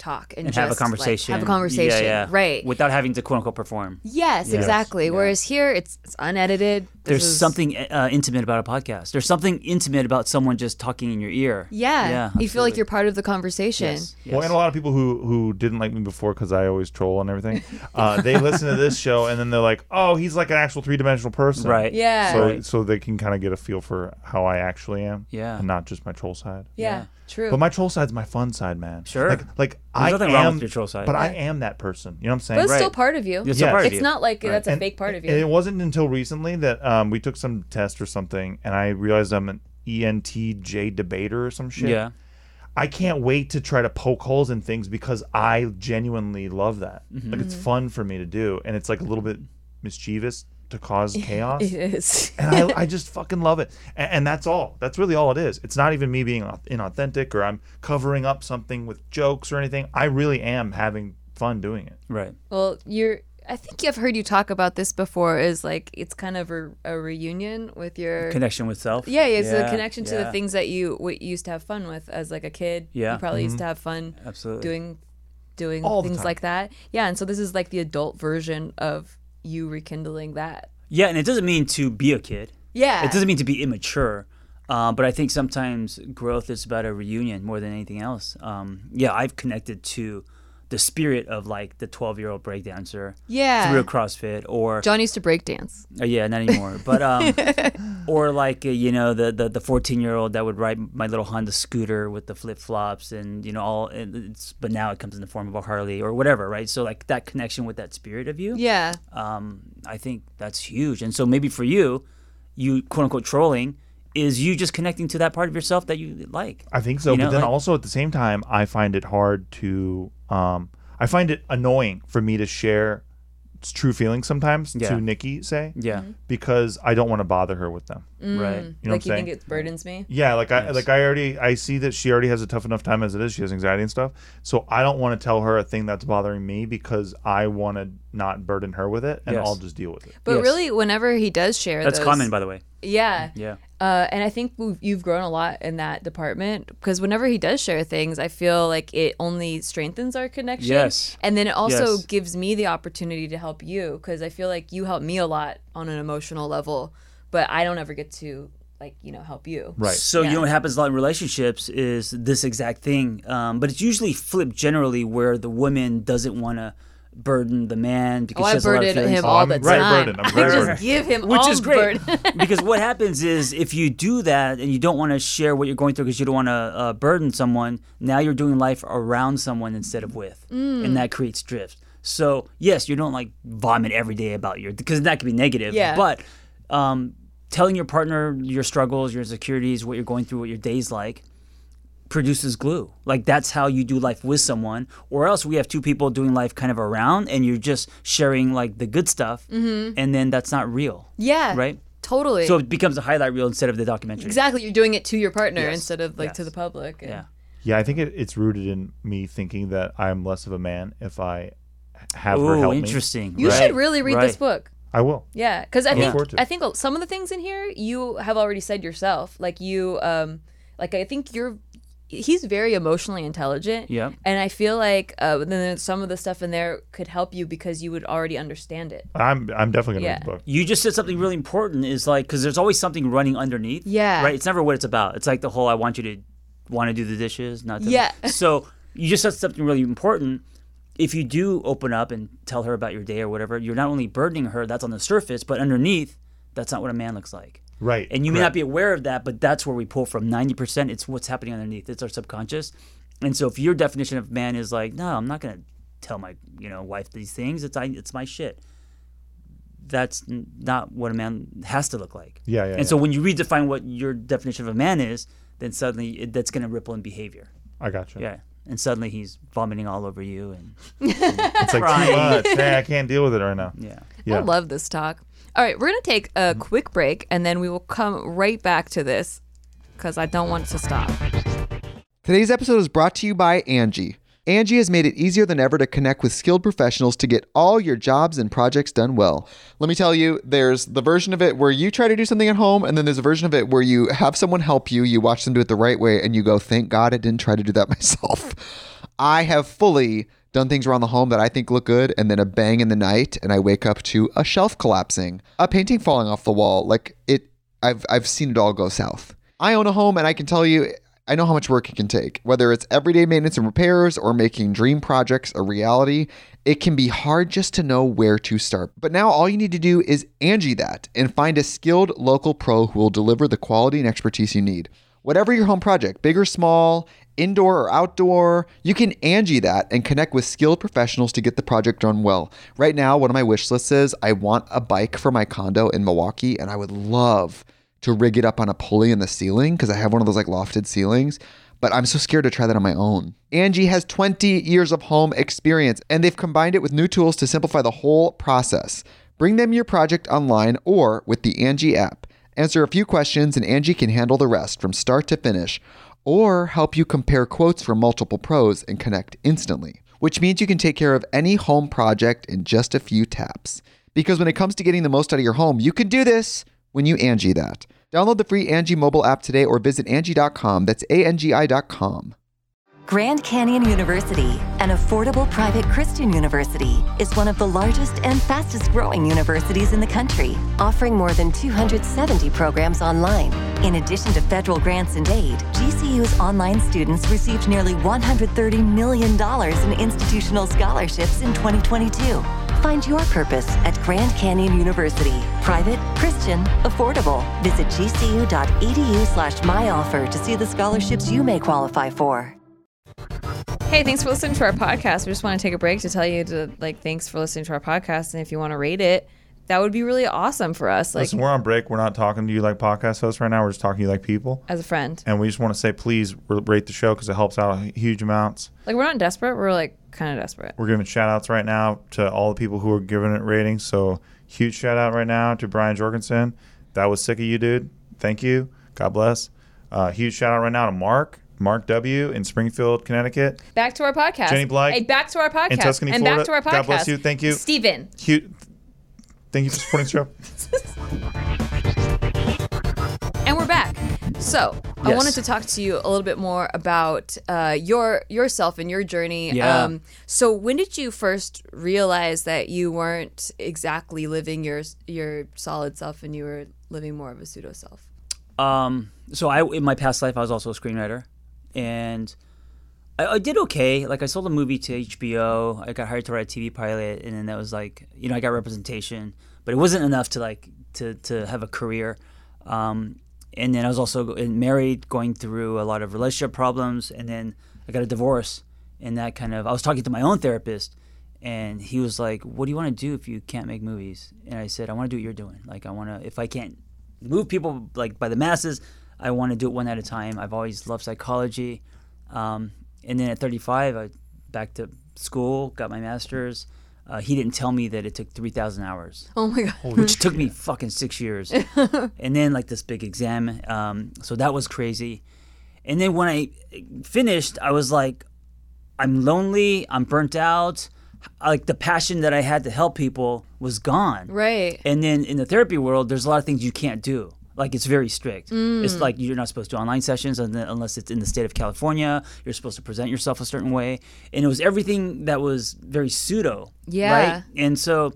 talk and, And just have a like, conversation. have a conversation, Yeah, yeah. right? Without having to quote unquote perform. Yes, Yes. exactly. Yeah. Whereas here, it's, it's unedited. This There's is- something uh, intimate about a podcast. There's something intimate about someone just talking in your ear. Yeah, Yeah, you feel like absolutely. you're part of the conversation. Yes, yes. Well, and a lot of people who who didn't like me before because I always troll and everything, uh, they listen to this show and then they're like, "Oh, he's like an actual three dimensional person." Right. Yeah. So Right. so they can kind of get a feel for how I actually am. Yeah. And not just my troll side. Yeah, Yeah. true. But my troll side's my fun side, man. Sure. Like like There's I nothing am. wrong with your troll side. But I Yeah. am that person. You know what I'm saying? but it's still Right. part of you. It's still Yes. part of It's you. not like Right. that's a And- fake part of And it you. wasn't until recently that um, we took some test or something, and I realized I'm an E N T J debater or some shit. Yeah. I can't wait to try to poke holes in things because I genuinely love that. Mm-hmm. Like it's fun for me to do, and it's like a little bit mischievous to cause chaos. It is. And I, I just fucking love it. And, and that's all. That's really all it is. It's not even me being inauthentic or I'm covering up something with jokes or anything. I really am having fun doing it. Right. Well, you're. I think I've heard you talk about this before. Is like it's kind of a, a reunion with your Connection with self. Yeah, it's yeah, a connection to yeah. the things that you what you used to have fun with as like a kid. Yeah. you probably used to have fun Absolutely. doing doing All the things time. like that. Yeah, and so this is like the adult version of you rekindling that. Yeah, and it doesn't mean to be a kid. Yeah, It doesn't mean to be immature. Uh, but I think sometimes growth is about a reunion more than anything else. Um, yeah, I've connected to the spirit of like the twelve-year-old breakdancer Yeah. through a CrossFit, or John used to break dance. uh, yeah, not anymore. But um, or like uh, you know the the the fourteen-year-old that would ride my little Honda scooter with the flip flops, and you know all. And it's, but now it comes in the form of a Harley or whatever, right? So like that connection with that spirit of you. Yeah, um, I think that's huge. And so maybe for you, you quote unquote trolling is you just connecting to that part of yourself that you like. I think so. You but know, then like- also at the same time, I find it hard to, um, I find it annoying for me to share s- true feelings sometimes Yeah. to Nikki, say, Yeah. because I don't want to bother her with them. Right. You know like what I'm you think saying? it burdens me. Yeah, like I Yes. like I already I see that she already has a tough enough time as it is. She has anxiety and stuff. So I don't want to tell her a thing that's bothering me because I want to not burden her with it, and Yes. I'll just deal with it. But Yes. really, whenever he does share, That's those, common, by the way. Yeah, Yeah. Uh, and I think we've, you've grown a lot in that department because whenever he does share things, I feel like it only strengthens our connection. Yes. And then it also Yes. gives me the opportunity to help you because I feel like you help me a lot on an emotional level, but I don't ever get to like you know help you. Right. So Yeah. you know what happens a lot in relationships is this exact thing, um, but it's usually flipped generally where the woman doesn't want to burden the man because Oh, she I has a lot of burden feelings. him Oh, all I'm the very time. burdened. I'm I very just burdened. give him Which all is the great burden. because what happens is if you do that and you don't want to share what you're going through because you don't want to uh, burden someone, now you're doing life around someone instead of with, Mm. and that creates drift. So yes, you don't like vomit every day about your because that could be negative. Yeah. But um, telling your partner your struggles, your insecurities, what you're going through, what your day's like, produces glue. Like that's how you do life with someone. Or else we have two people doing life kind of around, and you're just sharing like the good stuff, and then that's not real. Yeah. Right. Totally. So it becomes a highlight reel instead of the documentary. exactly, you're doing it to your partner Yes. instead of like to Yes. the public. and- Yeah. Yeah, I think it, it's rooted in me thinking that I'm less of a man if I have her Oh, help interesting. You Right. should really read this Right. book. me. I will. Yeah, because I look think forward to it. I think some of the things in here you have already said yourself. Like you, um, like I think you're. He's very emotionally intelligent. Yep. And I feel like uh, then there's some of the stuff in there could help you because you would already understand it. I'm I'm definitely gonna Yeah. read the book. You just said something really important is like, because there's always something running underneath. Yeah. Right? It's never what it's about. It's like the whole I want you to want to do the dishes, not to. Yeah. So you just said something really important. If you do open up and tell her about your day or whatever, you're not only burdening her, that's on the surface, but underneath, that's not what a man looks like. Right. And you may not correct. be aware of that, but that's where we pull from. ninety percent, it's what's happening underneath. It's our subconscious. And so if your definition of man is like, no, I'm not going to tell my you know wife these things. It's I, it's my shit. That's n- not what a man has to look like. Yeah, yeah, And so yeah. when you redefine what your definition of a man is, then suddenly it, that's going to ripple in behavior. I got you. Yeah. And suddenly he's vomiting all over you. And It's like Crying. too much. Hey, I can't deal with it right now. yeah. Yeah. I love this talk. All right, we're going to take a quick break and then we will come right back to this because I don't want it to stop. Today's episode is brought to you by Angie. Angie has made it easier than ever to connect with skilled professionals to get all your jobs and projects done well. Let me tell you, there's the version of it where you try to do something at home, and then there's a version of it where you have someone help you, you watch them do it the right way, and you go, thank God I didn't try to do that myself. I have fully done things around the home that I think look good, and then a bang in the night, and I wake up to a shelf collapsing, a painting falling off the wall. Like it, I've I've seen it all go south. I own a home, and I can tell you, I know how much work it can take. Whether it's everyday maintenance and repairs or making dream projects a reality, it can be hard just to know where to start. But now all you need to do is Angie that and find a skilled local pro who will deliver the quality and expertise you need. Whatever your home project, big or small, indoor or outdoor, you can Angie that and connect with skilled professionals to get the project done well. Right now, one of my wish lists is I want a bike for my condo in Milwaukee, and I would love to rig it up on a pulley in the ceiling because I have one of those like lofted ceilings, but I'm so scared to try that on my own. Angie has twenty years of home experience, and they've combined it with new tools to simplify the whole process. Bring them your project online or with the Angie app. Answer a few questions and Angie can handle the rest from start to finish, or help you compare quotes from multiple pros and connect instantly, which means you can take care of any home project in just a few taps. Because when it comes to getting the most out of your home, you can do this when you Angie that. Download the free Angie mobile app today or visit Angie dot com. That's A N G I dot com. Grand Canyon University, an affordable private Christian university, is one of the largest and fastest growing universities in the country, offering more than two hundred seventy programs online. In addition to federal grants and aid, G C U's online students received nearly one hundred thirty million dollars in institutional scholarships in twenty twenty-two. Find your purpose at Grand Canyon University. Private, Christian, affordable. Visit gcu.edu slash myoffer to see the scholarships you may qualify for. Hey, thanks for listening to our podcast. We just want to take a break to tell you to like, thanks for listening to our podcast. And if you want to rate it, that would be really awesome for us. Like, Listen, we're on break. We're not talking to you like podcast hosts right now. We're just talking to you like people. As a friend. And we just want to say, please rate the show because it helps out huge amounts. Like, we're not desperate. We're like kind of desperate. We're giving shout outs right now to all the people who are giving it ratings. So huge shout out right now to Brian Jorgensen. That was sick of you, dude. Thank you. God bless. Uh, huge shout out right now to Mark. Mark W. in Springfield, Connecticut. Back to our podcast. Jenny Blythe. Hey, back to our podcast. In Tuscany, and Florida. back to our podcast. God bless you. Thank you. Steven. Huge. Thank you for supporting the show. And we're back. So I Yes. wanted to talk to you a little bit more about uh, your yourself and your journey. Yeah. Um, so when did you first realize that you weren't exactly living your your solid self and you were living more of a pseudo self? Um, so I, in my past life, I was also a screenwriter, and I, I did okay. Like I sold a movie to H B O. I got hired to write a T V pilot, and then that was like, you know, I got representation, but it wasn't enough to like to to have a career. Um, and then I was also married, going through a lot of relationship problems, and then I got a divorce, and that kind of I was talking to my own therapist, and he was like, "What do you want to do if you can't make movies?" And I said, "I want to do what you're doing. Like I want to, if I can't move people like by the masses, I want to do it one at a time. I've always loved psychology." Um, and then at thirty-five, I back to school, got my master's. Uh, he didn't tell me that it took three thousand hours, Oh my god. which took me fucking six years. And then like this big exam. Um, so that was crazy. And then when I finished, I was like, I'm lonely, I'm burnt out. Like the passion that I had to help people was gone. Right. And then in the therapy world, there's a lot of things you can't do. Like it's very strict. It's like you're not supposed to do online sessions unless it's in the state of California. You're supposed to present yourself a certain way. And it was everything that was very pseudo. Yeah. Right? And so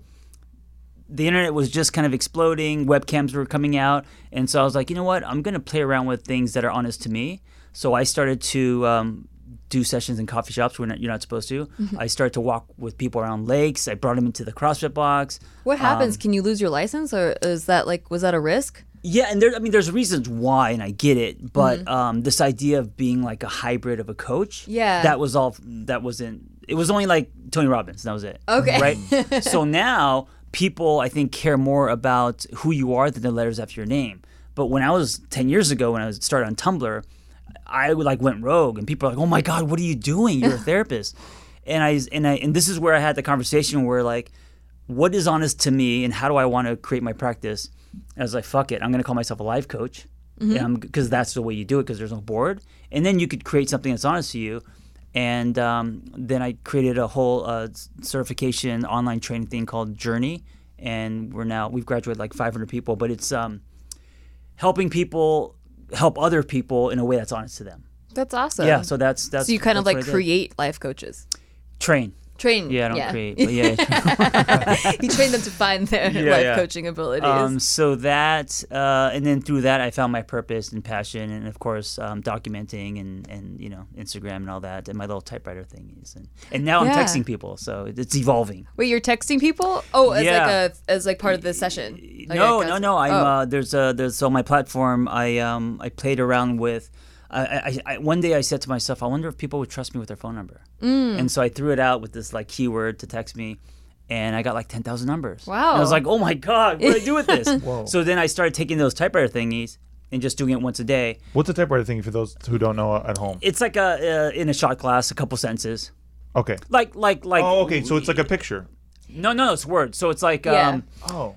the internet was just kind of exploding. Webcams were coming out. And so I was like, you know what? I'm going to play around with things that are honest to me. So I started to um, do sessions in coffee shops where you're not supposed to. Mm-hmm. I started to walk with people around lakes. I brought them into the CrossFit box. What happens? Um, Can you lose your license, or is that like was that a risk? Yeah, and there, I mean, there's reasons why, and I get it, but um, this idea of being like a hybrid of a coach, Yeah. that was all. That wasn't. It was only like Tony Robbins. And that was it. Okay. Right. So now people, I think, care more about who you are than the letters after your name. But when I was ten years ago, when I was started on Tumblr, I like went rogue, and people are like, "Oh my God, what are you doing? You're a therapist." And I and I and this is where I had the conversation where like, what is honest to me, and how do I want to create my practice? I was like, fuck it, I'm going to call myself a life coach, because that's the way you do it, because there's no board. And then you could create something that's honest to you. And um, then I created a whole uh, certification online training thing called Journey. And we're now, we've graduated like five hundred people, but it's um, helping people help other people in a way that's honest to them. That's awesome. Yeah, so that's that's. So you kind of that's like what I did. create life coaches. Train. Train. Yeah, I don't create, but yeah. You train them to find their Yeah, life yeah. coaching abilities. Um, so that, uh, and then through that, I found my purpose and passion, and of course, um, documenting and, and you know, Instagram and all that, and my little typewriter thingies, and and now I'm Yeah. texting people, so it's evolving. Wait, you're texting people? Oh, as Yeah. like a as like part of the session. Like no, a no, cons- no. I'm oh. uh, there's a there's so on my platform. I um I played around with. I, I, I one day I said to myself, I wonder if people would trust me with their phone number. Mm. And so I threw it out with this like keyword to text me, and I got like ten thousand numbers. Wow. And I was like, oh my god, what do I do with this? Whoa. So then I started taking those typewriter thingies and just doing it once a day. What's a typewriter thing for those who don't know at home? It's like a uh, in a shot glass, a couple sentences. Okay. Like like like. Oh, okay. So it's like a picture. No, no, it's words. So it's like Yeah. um, Oh.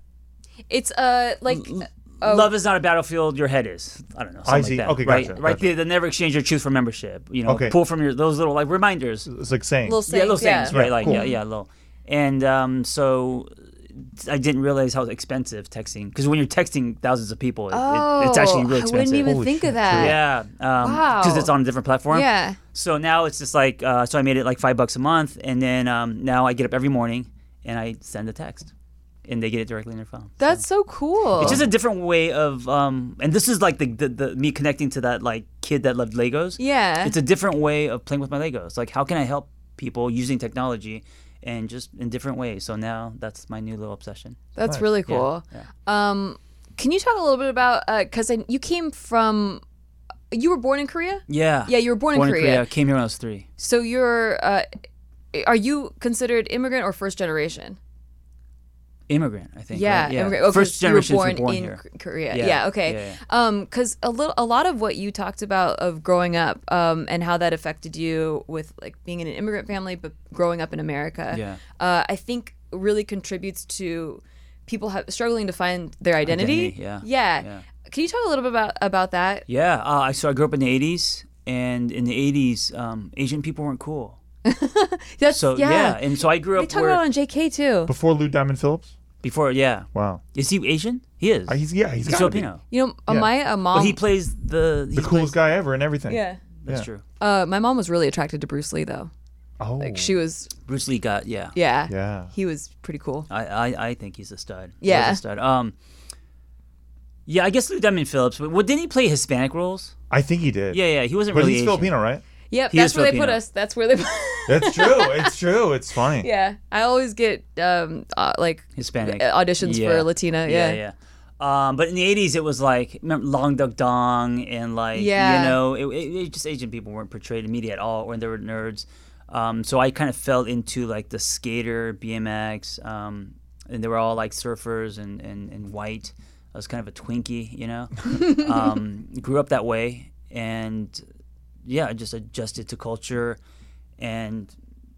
It's uh like oh, love is not a battlefield. Your head is. I don't know. Something I see. Like that, Okay, right? gotcha, Right. gotcha. They, they never exchange your truth for membership. You know, Okay. pull from your those little like reminders. It's like saying. little Yeah, little sayings, things, right? Yeah, like cool. yeah, yeah, little. And um, so I didn't realize how expensive texting, because when you're texting thousands of people, it, Oh, it, it's actually really I expensive. wouldn't even Holy think shit, of that. Yeah, um, Wow. because it's on a different platform. Yeah. So now it's just like, uh, so I made it like five bucks a month, and then um, now I get up every morning and I send a text, and they get it directly in their phone. That's so cool. It's just a different way of, um, and this is like the, the, the me connecting to that like kid that loved Legos. Yeah. It's a different way of playing with my Legos. Like, how can I help people using technology, and just in different ways? So now that's my new little obsession. That's Nice. really Yeah, cool. yeah. Um, can you talk a little bit about because you came from, you were born in Korea? Yeah. Yeah, you were born, Born in Korea. Came here when I was three. So you're, uh, are you considered immigrant or first generation? Immigrant, I think. Yeah, right? yeah. immigrant. Oh, 'cause First generation you were born, born in here. K- Korea. Yeah, Yeah, okay. yeah, Um, because a little, a lot of what you talked about of growing up, um, and how that affected you with like being in an immigrant family, but growing up in America. Yeah. Uh, I think really contributes to people have, struggling to find their identity. Identity, yeah, yeah. yeah. Can you talk a little bit about about that? Yeah. Uh, I so I grew up in the eighties, and in the eighties, um, Asian people weren't cool. That's So yeah. yeah, and so I grew They up talk where about it on J K too. Before Lou Diamond Phillips? before. Yeah. Wow. Is he Asian? He is. Uh, he's yeah, he's, He's gotta be. Filipino. You know, uh, Yeah. my uh, mom. But he plays the. He The coolest guy ever and everything. Yeah. That's Yeah. true. Uh, my mom was really attracted to Bruce Lee though. Oh. Like she was. Bruce Lee got yeah. Yeah. Yeah. He was pretty cool. I, I, I think he's a stud. He Yeah. was a stud. Um. Yeah, I guess Lou Diamond Phillips. But what, didn't he play Hispanic roles? I think he did. Yeah, yeah. He wasn't But really he's Asian. Filipino, right? Yep, He that's is where they put Filipino. us. That's where they. That's true. It's true. It's funny. Yeah, I always get um uh, like Hispanic uh, auditions Yeah. for Latina. Yeah. yeah, yeah. Um, but in the eighties, it was like remember Long Duck Dong and like Yeah. you know, it, it, it just Asian people weren't portrayed in media at all, or they were nerds. Um, so I kind of fell into like the skater, B M X, um, and they were all like surfers and, and, and white. I was kind of a Twinkie, you know. um, grew up that way, and yeah, I just adjusted to culture, and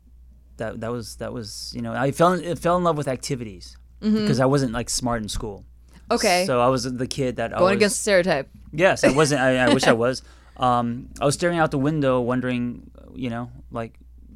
that that was that was you know I fell in, fell in love with activities because I wasn't like smart in school. Okay. So I was the kid that Going always, against the stereotype. Yes, I wasn't. I, I wish I was. Um, I was staring out the window, wondering, you know, like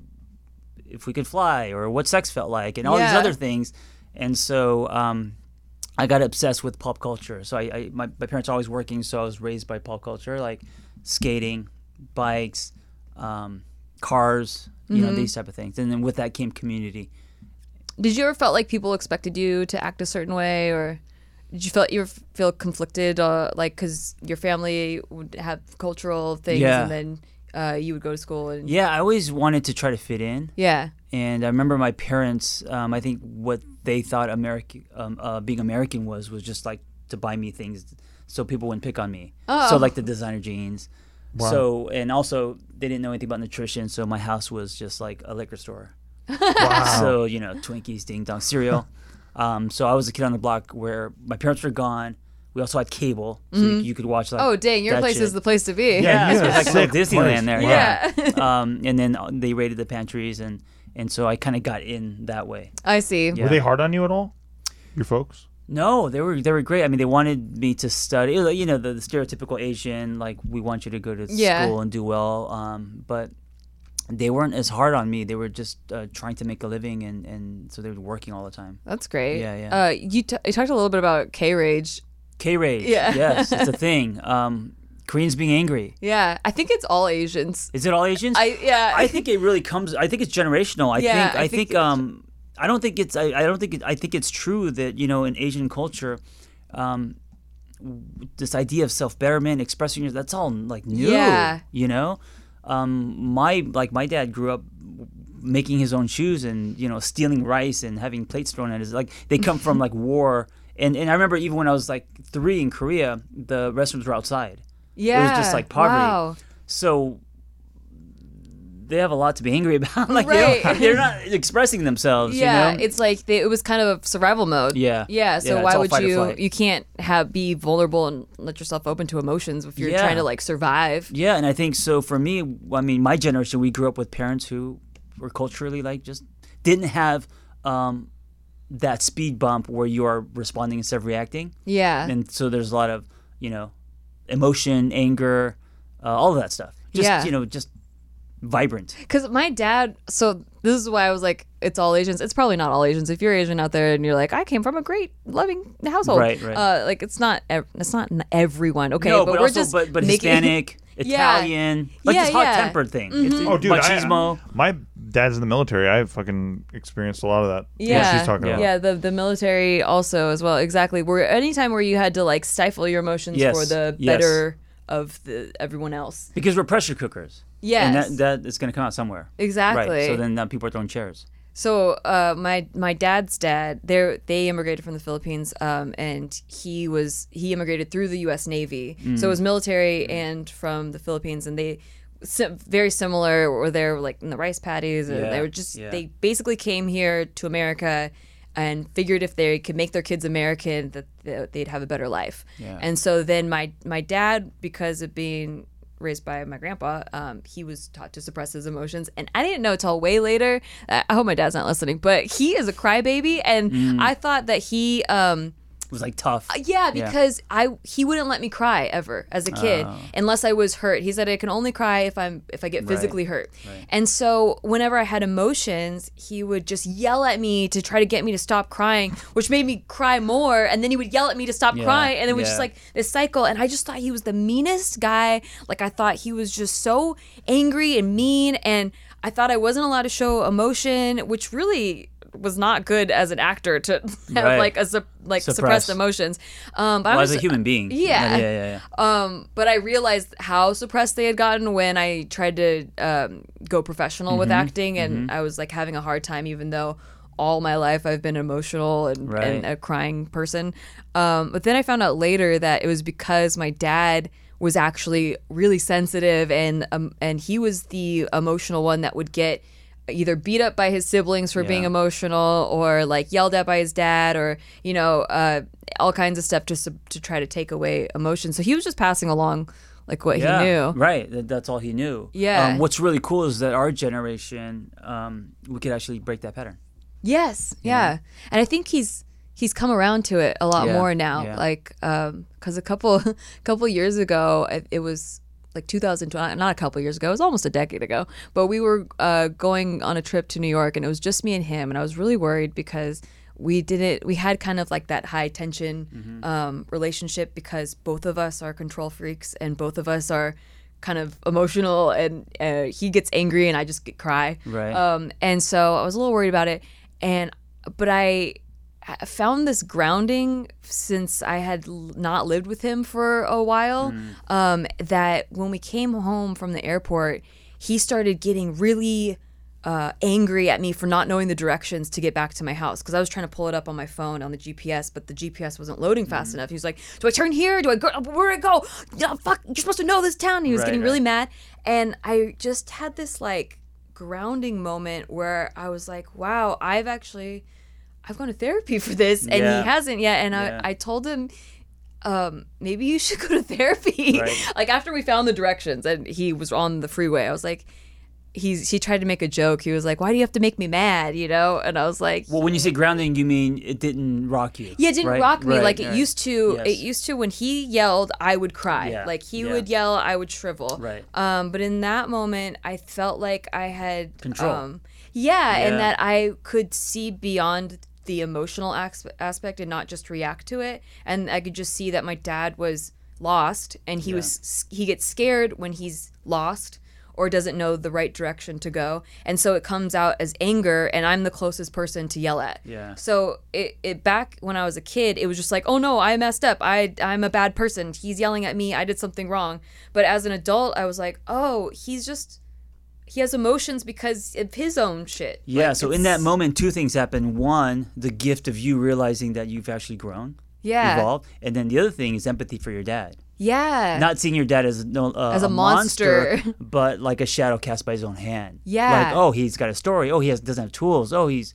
if we could fly or what sex felt like, and all these Yeah. other things. And so um, I got obsessed with pop culture. So I, I my, my parents are always working, so I was raised by pop culture, like skating, bikes, um, cars, you know, these type of things. And then with that came community. Did you ever felt like people expected you to act a certain way, or did you feel you ever feel conflicted, uh, like because your family would have cultural things, Yeah. and then uh, you would go to school and Yeah, I always wanted to try to fit in. yeah. And I remember my parents, um, I think what they thought American, um, uh, being American was, was just like to buy me things so people wouldn't pick on me. Oh. So like the designer jeans. Wow. So, and also they didn't know anything about nutrition. So my house was just like a liquor store. Wow. So, you know, Twinkies, Ding Dong, cereal. um, so I was a kid on the block where my parents were gone. We also had cable. So you, you could watch like. Oh dang, your that place shit. is the place to be. Yeah, Yeah, it was like a sick little Disneyland place. there. Wow. Yeah. um, and then uh, they raided the pantries, and, and so I kind of got in that way. I see. Yeah. Were they hard on you at all? Your folks? No, they were they were great. I mean, they wanted me to study. You know, the, the stereotypical Asian, like we want you to go to Yeah. school and do well. Um, but they weren't as hard on me. They were just uh, trying to make a living, and, and so they were working all the time. That's great. Yeah, yeah. Uh, you, t- you talked a little bit about K Rage. K Rage, Yeah. yes, it's a thing. Um, Koreans being angry. Yeah, I think it's all Asians. Is it all Asians? I yeah. I think it really comes. I think it's generational. I Yeah, think. I I, think think. um. I don't think it's. I, I don't think. It, I think it's true that you know in Asian culture, um, this idea of self betterment, expressing your that's all like new. Yeah. You know, um, my like my dad grew up making his own shoes and you know stealing rice and having plates thrown at his like they come from like war and and I remember even when I was like three in Korea, the restrooms were outside. Yeah. It was just like poverty. Wow. So they have a lot to be angry about. Like Right. they don't, they're not expressing themselves. Yeah, you know? it's like they, it was kind of a survival mode. Yeah. Yeah. So Yeah, it's why all would fight or you? flight. You can't have be vulnerable and let yourself open to emotions if you're Yeah. trying to like survive. Yeah, and I think so for me, I mean, my generation, we grew up with parents who were culturally like just didn't have um, that speed bump where you are responding instead of reacting. Yeah. And so there's a lot of, you know, emotion, anger, uh, all of that stuff. Just, Yeah. you know, just vibrant. Because my dad, so this is why I was like, it's all Asians. It's probably not all Asians. If you're Asian out there and you're like, I came from a great, loving household, Right, right. Uh, like it's not, ev- it's not n- everyone. Okay, no, but, but, we're also, just but, but making- Hispanic, Yeah. Italian, like Yeah, this yeah. hot-tempered thing. It's, Oh, dude, I, machismo. my dad's in the military. I fucking experienced a lot of that. Yeah, What she's talking about. yeah. The the military also as well. Exactly. Where anytime where you had to like stifle your emotions Yes, for the yes. better of the everyone else. Because we're pressure cookers. Yes. And that, that is going to come out somewhere. Exactly. Right. So then uh, people are throwing chairs. So uh, my my dad's dad, they they immigrated from the Philippines, um, and he was he immigrated through the U S Navy. Mm. So it was military and from the Philippines, and they si- very similar. Were there like in the rice paddies, and Yeah, they were just yeah. they basically came here to America and figured if they could make their kids American, that that they'd have a better life. Yeah. And so then my my dad, because of being raised by my grandpa, um, he was taught to suppress his emotions, and I didn't know till way later. uh, I hope my dad's not listening, but he is a crybaby, and Mm. I thought that he um It was like tough. yeah, because I he wouldn't let me cry ever as a kid Oh. unless I was hurt. He said I can only cry if I'm if I get Right, physically hurt. right. And so whenever I had emotions, he would just yell at me to try to get me to stop crying, which made me cry more. And then he would yell at me to stop Yeah, crying, and it was just yeah. like this cycle. And I just thought he was the meanest guy. Like I thought he was just so angry and mean, and I thought I wasn't allowed to show emotion, which really was not good as an actor to have Right. like a sup- like Suppress. suppressed emotions. Um, but I Well, was as a human being. Yeah. Yeah, yeah, yeah. Um, but I realized how suppressed they had gotten when I tried to um, go professional with Mm-hmm. acting, and I was like having a hard time, even though all my life I've been emotional and, Right. and a crying person. Um, but then I found out later that it was because my dad was actually really sensitive, and um, and he was the emotional one that would get either beat up by his siblings for being Yeah. emotional, or like yelled at by his dad, or you know uh, all kinds of stuff to sub- to try to take away emotion. So he was just passing along like what Yeah, he knew. right. That, that's all he knew. Yeah. Um, what's really cool is that our generation, um, we could actually break that pattern. Yes, yeah, and I think he's he's come around to it a lot Yeah, more now. yeah. Like, um, because a couple couple years ago, it, it was like two thousand twenty, not a couple years ago, it was almost a decade ago. But we were uh, going on a trip to New York, and it was just me and him, and I was really worried because we didn't we had kind of like that high tension Mm-hmm. um, relationship, because both of us are control freaks, and both of us are kind of emotional, and uh, he gets angry and I just get cry. Right. Um, and so I was a little worried about it, and but I I found this grounding since I had l- not lived with him for a while. Um, that when we came home from the airport, he started getting really uh, angry at me for not knowing the directions to get back to my house, because I was trying to pull it up on my phone on the G P S, but the G P S wasn't loading fast enough. He was like, "Do I turn here? Do I go? Where do I go? No, fuck! You're supposed to know this town." And he was Right, getting right. really mad, and I just had this like grounding moment where I was like, "Wow, I've actually." I've gone to therapy for this, and Yeah. he hasn't yet. And Yeah. I, I told him, um, maybe you should go to therapy. Right. Like after we found the directions and he was on the freeway, I was like, he's he tried to make a joke. He was like, "Why do you have to make me mad?" You know? And I was like, Well, when you say grounding, you mean it didn't rock you. yeah, it didn't right? rock me Right, like it right. used to. Yes. It used to when he yelled, I would cry. Yeah, Like he yeah. would yell, I would shrivel. Right. Um, but in that moment, I felt like I had Control. Um, yeah, Yeah. and that I could see beyond the emotional asp- aspect and not just react to it. And I could just see that my dad was lost, and he Yeah. was he gets scared when he's lost or doesn't know the right direction to go, and so it comes out as anger, and I'm the closest person to yell at. Yeah. So it, it back when I was a kid, it was just like, oh no, I messed up. I I'm a bad person. He's yelling at me. I did something wrong. But as an adult, I was like, oh, he's just he has emotions because of his own shit. Yeah, Like, so in it's- that moment, two things happen. One, the gift of you realizing that you've actually grown, Yeah. evolved. And then the other thing is empathy for your dad. Yeah. Not seeing your dad as, no, uh, As a monster. but like a shadow cast by his own hand. Yeah. Like, oh, he's got a story. Oh, he has, doesn't have tools. Oh, he's...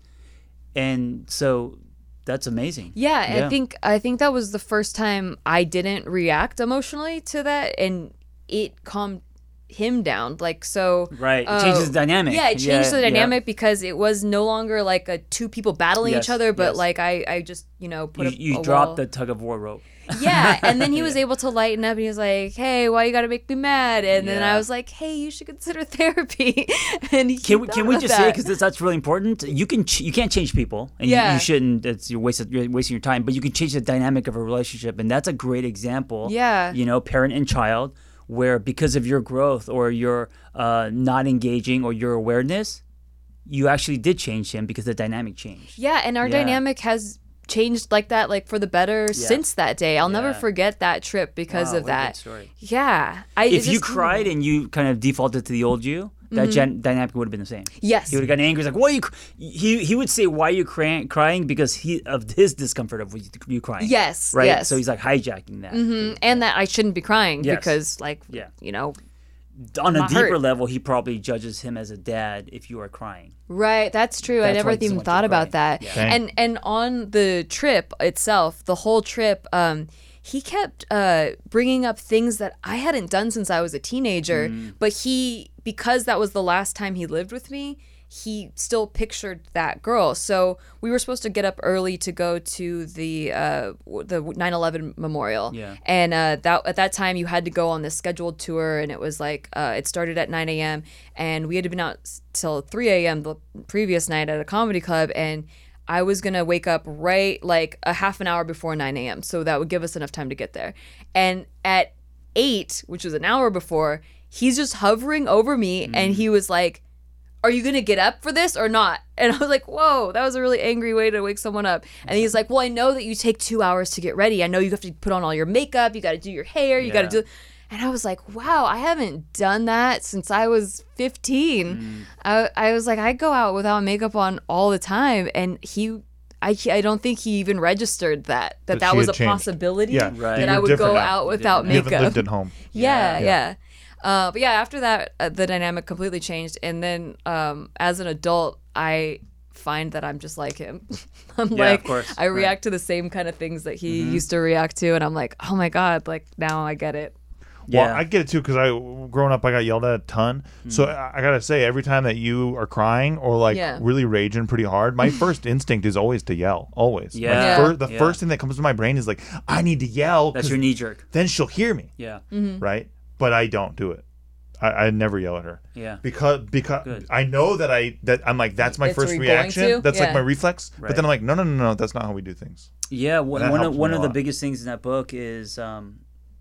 And so that's amazing. Yeah, I think I think that was the first time I didn't react emotionally to that, and it calmed him down. Like so, Right. It uh, changes the dynamic. Yeah, it changed Yeah, the yeah. dynamic because it was no longer like a two people battling Yes, each other, but yes. like I, I just you know put You, a, you a dropped wall. the tug of war rope. Yeah, and then he was able to lighten up, and he was like, "Hey, why you gotta make me mad?" And then Yeah. I was like, "Hey, you should consider therapy." And he Can we thought can we of just say that. because that's really important? You can ch- you can't change people, and you, Yeah. you shouldn't. It's you're wasting you're wasting your time. But you can change the dynamic of a relationship, and that's a great example. Yeah. you know, parent and child, where because of your growth or your uh, not engaging or your awareness, you actually did change him because the dynamic changed. Yeah, and our Yeah. dynamic has changed like that, like for the better since that day. I'll never Yeah. forget that trip because Wow, of what a good that. story. Yeah, I, it If you just- cried and you kind of defaulted to the old you, that gen- dynamic would have been the same. Yes. He would have gotten angry. He's like, "Why are you?" Cr-? He he would say, "Why are you crying?" Crying because he of his discomfort of you crying. Yes, Right. yes. So he's like hijacking that. Mhm, and that I shouldn't be crying Yes. because, like, Yeah. you know, On a I'm deeper hurt. level, he probably judges him as a dad if you are crying. right? That's true. I That's never why he doesn't even want you thought about crying. that. Yeah. Okay. And and on the trip itself, the whole trip, um, he kept uh, bringing up things that I hadn't done since I was a teenager. Mm. But he, because that was the last time he lived with me, he still pictured that girl. So we were supposed to get up early to go to the uh, w- the nine eleven memorial. Yeah. And uh, that at that time you had to go on this scheduled tour, and it was like uh, it started at nine a.m. and we had been out s- till three a.m. the previous night at a comedy club, and I was gonna wake up right like a half an hour before nine a.m. so that would give us enough time to get there. And at eight, which was an hour before, he's just hovering over me, and he was like, are you going to get up for this or not? And I was like, whoa, that was a really angry way to wake someone up. And he's like, well, I know that you take two hours to get ready. I know you have to put on all your makeup. You got to do your hair. You got to Yeah. do. And I was like, wow, I haven't done that since I was fifteen. I, I was like, I go out without makeup on all the time. And he, I, I don't think he even registered that, that That that she was had a changed. possibility Yeah, Right. that you're I would different go now. out without You makeup. haven't lived at home. Yeah, Yeah. yeah. Uh, but yeah, after that, uh, the dynamic completely changed. And then um, as an adult, I find that I'm just like him. I'm Yeah, like, of course. I react Right. to the same kind of things that he used to react to. And I'm like, oh my God, like now I get it. Well, Yeah. I get it too because I, growing up, I got yelled at a ton. So I, I gotta say, every time that you are crying or like Yeah. really raging pretty hard, my first instinct is always to yell. Always. My Yeah. fir- the Yeah. first thing that comes to my brain is like, I need to yell. That's 'cause your knee jerk. Then she'll hear me, Yeah. right? But I don't do it. I, I never yell at her. Yeah. Because because Good. I know that I that I'm like that's my That's first where you're going reaction. to? That's Yeah. like my reflex. Right. But then I'm like, no, no, no, no, that's not how we do things. Yeah, one, That one of helps me one a of the lot. biggest things in that book is um,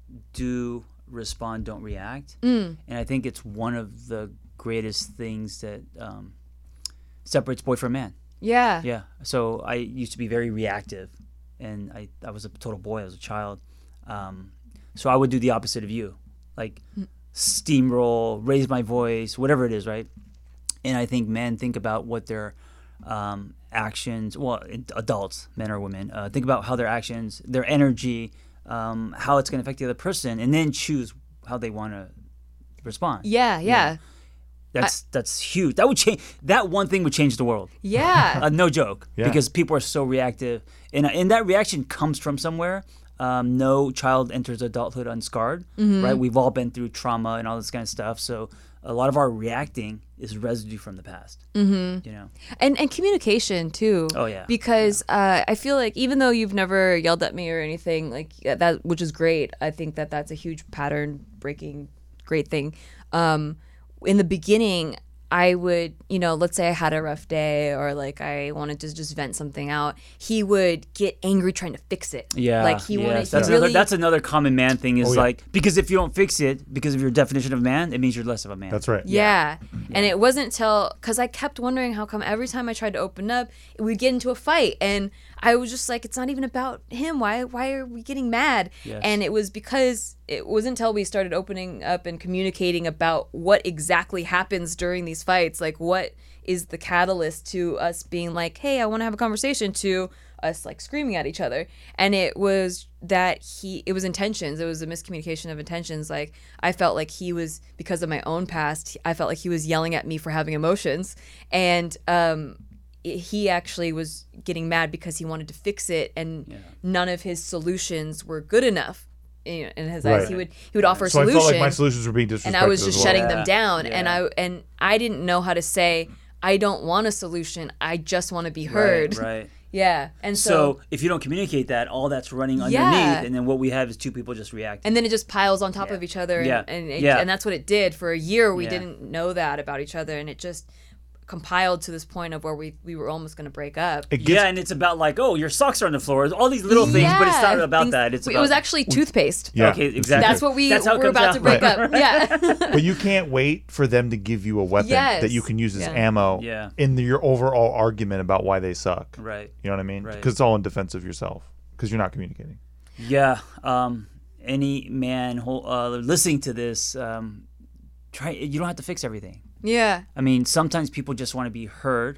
do respond, don't react, Mm. and I think it's one of the greatest things that um, separates boy from man. Yeah. Yeah. So I used to be very reactive, and I, I was a total boy as a child. Um, so I would do the opposite of you, like steamroll, raise my voice, whatever it is, right? And I think men think about what their um, actions, well, adults, men or women, uh, think about how their actions, their energy, um, how it's going to affect the other person, and then choose how they want to respond. Yeah, yeah. That's that's huge. That would change. That one thing would change the world. Yeah. Uh, no joke, Yeah. because people are so reactive, and and that reaction comes from somewhere. Um, no child enters adulthood unscarred, Mm-hmm. right? We've all been through trauma and all this kind of stuff. So a lot of our reacting is residue from the past. Mm-hmm. You know, and and communication too. Oh, yeah. Because uh, I feel like even though you've never yelled at me or anything like that, which is great. I think that that's a huge pattern breaking, great thing. Um, in the beginning, I would, you know, let's say I had a rough day or like I wanted to just vent something out, he would get angry trying to fix it. Yeah, like he yes. wanted. He That's really, another. That's another common man thing. Is Oh, yeah. like because if you don't fix it, because of your definition of man, it means you're less of a man. That's right. Yeah. And it wasn't until, because I kept wondering how come every time I tried to open up, we'd get into a fight. And I was just like, it's not even about him. Why Why are we getting mad? Yes. And it was because it wasn't until we started opening up and communicating about what exactly happens during these fights, like what is the catalyst to us being like, hey, I want to have a conversation, to us like screaming at each other. And it was that he, it was intentions. It was a miscommunication of intentions. Like I felt like he was, because of my own past, I felt like he was yelling at me for having emotions. And um, it, he actually was getting mad because he wanted to fix it, and Yeah. none of his solutions were good enough. You know, in his Right. eyes, he would he would offer a So I solution, felt like my solutions were being disrespected and I was as just well. shutting Yeah. them down. Yeah. And I and I didn't know how to say, I don't want a solution. I just want to be heard. Right. right. Yeah. And so, So if you don't communicate that, all that's running underneath, Yeah. and then what we have is two people just reacting. and then it just piles on top of each other. And, Yeah. and, it, Yeah. and that's what it did. For a year, we Yeah. didn't know that about each other. And it just compiled to this point of where we, we were almost going to break up. It gets, yeah, and it's about like, oh, your socks are on the floor. All these little things, but it's not Yeah, about things- that. It's it about, was actually toothpaste. Yeah. okay, exactly. That's what we That's how it were comes about out. to break Right. up. Yeah. but you can't wait for them to give you a weapon Yes. that you can use as Yeah. ammo Yeah. in the, your overall argument about why they suck. Right. You know what I mean? Right. Because it's all in defense of yourself. Because you're not communicating. Yeah. Um, any man who, uh, listening to this, um, try. You don't have to fix everything. Yeah. I mean, sometimes people just want to be heard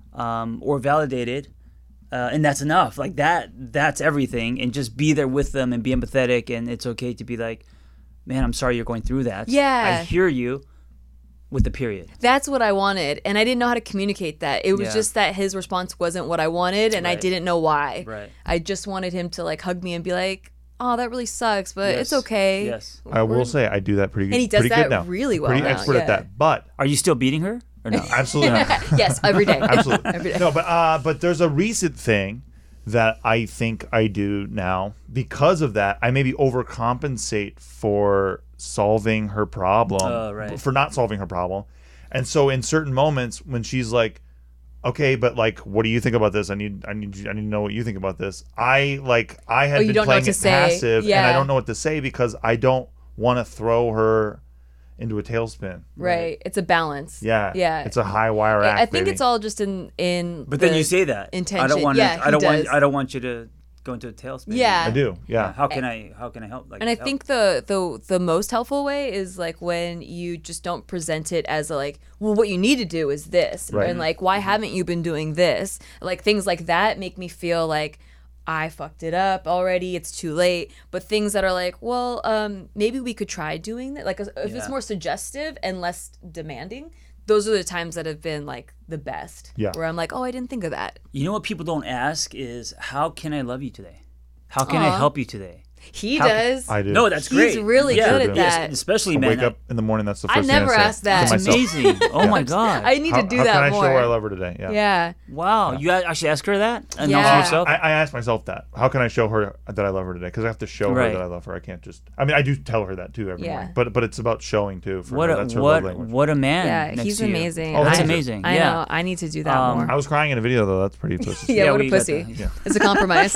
um, or validated, uh, and that's enough. Like that, that's everything. And just be there with them and be empathetic. And it's okay to be like, man, I'm sorry you're going through that. Yeah. I hear you. With the period. That's what I wanted, and I didn't know how to communicate that. It was Yeah. just that his response wasn't what I wanted, and I Right. didn't know why. Right. I just wanted him to like hug me and be like, "Oh, that really sucks, but it's Yes. okay." Yes. I will say I do that pretty, And he does pretty that good now. really well Pretty now, expert yeah. at that. But Are you still beating her or no? absolutely not. Yes, every day. Absolutely. Every day. No, but uh, but there's a recent thing that I think I do now. Because of that, I maybe overcompensate for solving her problem, Oh, right. for not solving her problem. And so in certain moments when she's like, okay, but like, what do you think about this? I need, I need, you, I need to know what you think about this. I like, I had Oh, you been don't know playing what to it say. passive, and I Yeah. don't know what to say because I don't want to throw her into a tailspin. Right. It's a balance. Yeah, Yeah. It's a high wire act. I think baby. it's all just in in. But then the you say that. I intention. don't want. Yeah, I he don't does. want. I don't want you to go into a tailspin. Yeah. I do. Yeah. How can I? How can I help? Like, And I help? think the, the the most helpful way is like when you just don't present it as a like, well, what you need to do is this, Right. and like, why haven't you been doing this? Like things like that make me feel like I fucked it up already. It's too late. But things that are like, well, um, maybe we could try doing that. Like if Yeah. it's more suggestive and less demanding, those are the times that have been like the best. Yeah. Where I'm like, oh, I didn't think of that. You know what people don't ask is how can I love you today? How can I Aw. help you today? He How- does. I do. No, that's He's great. really yeah. good at Yes, that. especially I man. wake up in the morning. That's the I first never thing I say asked that. to That's myself. amazing. Oh my god. I need How, to do how that can I more. show her I love her today? Yeah. Yeah. Wow. You actually ask her that? And Yeah. not to yourself? I, I ask myself that. How can I show her that I love her today? Because I have to show Right. her that I love her. I can't just. I mean, I do tell her that too every Yeah. morning. But but it's about showing too. For what her. a That's her what love language. what a man. Yeah, next he's to you. amazing. Oh, That's thank you. amazing. I yeah. know. I need to do that Um, more. I was crying in a video though. That's pretty pussy. yeah, Yeah, what we a got pussy. that. Yeah. It's a compromise.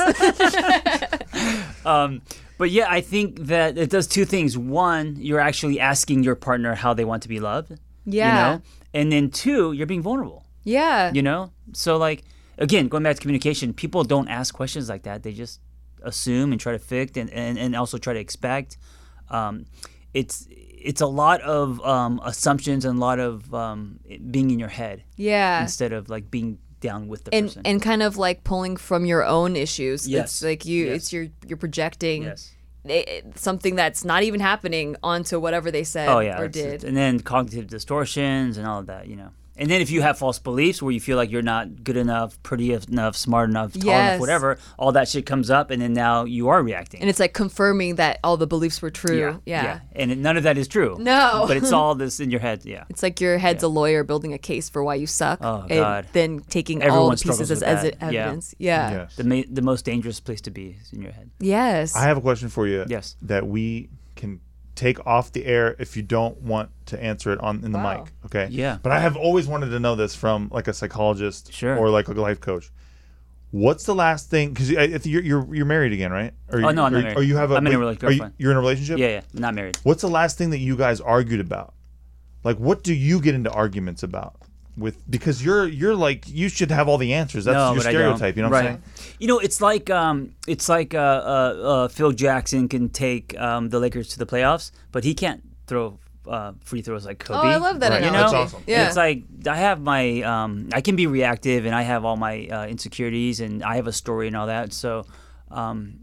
Um, but yeah, I think that it does two things. One, you're actually asking your partner how they want to be loved. Yeah. You know? And then two, you're being vulnerable. yeah. You know? So like again, going back to communication, people don't ask questions like that. They just assume and try to fix and, and, and also try to expect. Um, it's it's a lot of um, assumptions and a lot of um, being in your head Yeah. instead of like being down with the And person. and kind of like pulling from your own issues. Yes. It's like you Yes. it's your you're projecting yes. it- it- something that's not even happening onto whatever they said Oh yeah, or it's- did. and then cognitive distortions and all of that, you know. And then if you have false beliefs where you feel like you're not good enough, pretty enough, smart enough, tall Yes. enough, whatever, all that shit comes up, and then now you are reacting. And it's like confirming that all the beliefs were true. Yeah. And it, none of that is true. No. But it's all this in your head. Yeah. It's like your head's a lawyer building a case for why you suck. Oh, and God. then taking all Everyone the pieces struggles as, with as that. it- Yeah. evidence. Yeah. Yeah. The ma- the most dangerous place to be is in your head. Yes. I have a question for you. Yes. That we can take off the air if you don't want to answer it on in the Wow. mic. Okay. Yeah. But I have always wanted to know this from like a psychologist Sure. or like a life coach. What's the last thing? Because you're you're you're married again, right? Or Oh, you, no, I'm or, not married. Or you have a, I'm in a but- rela- are you, girlfriend. You're in a relationship. Yeah, yeah, not married. What's the last thing that you guys argued about? Like, what do you get into arguments about? With because you're you're like you should have all the answers. That's No, your but I don't. stereotype. You know what right. I'm saying? You know, it's like um, it's like uh, uh, uh, Phil Jackson can take um, the Lakers to the playoffs, but he can't throw uh, free throws like Kobe. Oh, I love that Right. You know, analogy. That's awesome. Yeah. It's like I have my, um, I can be reactive, and I have all my uh, insecurities, and I have a story and all that. So, um,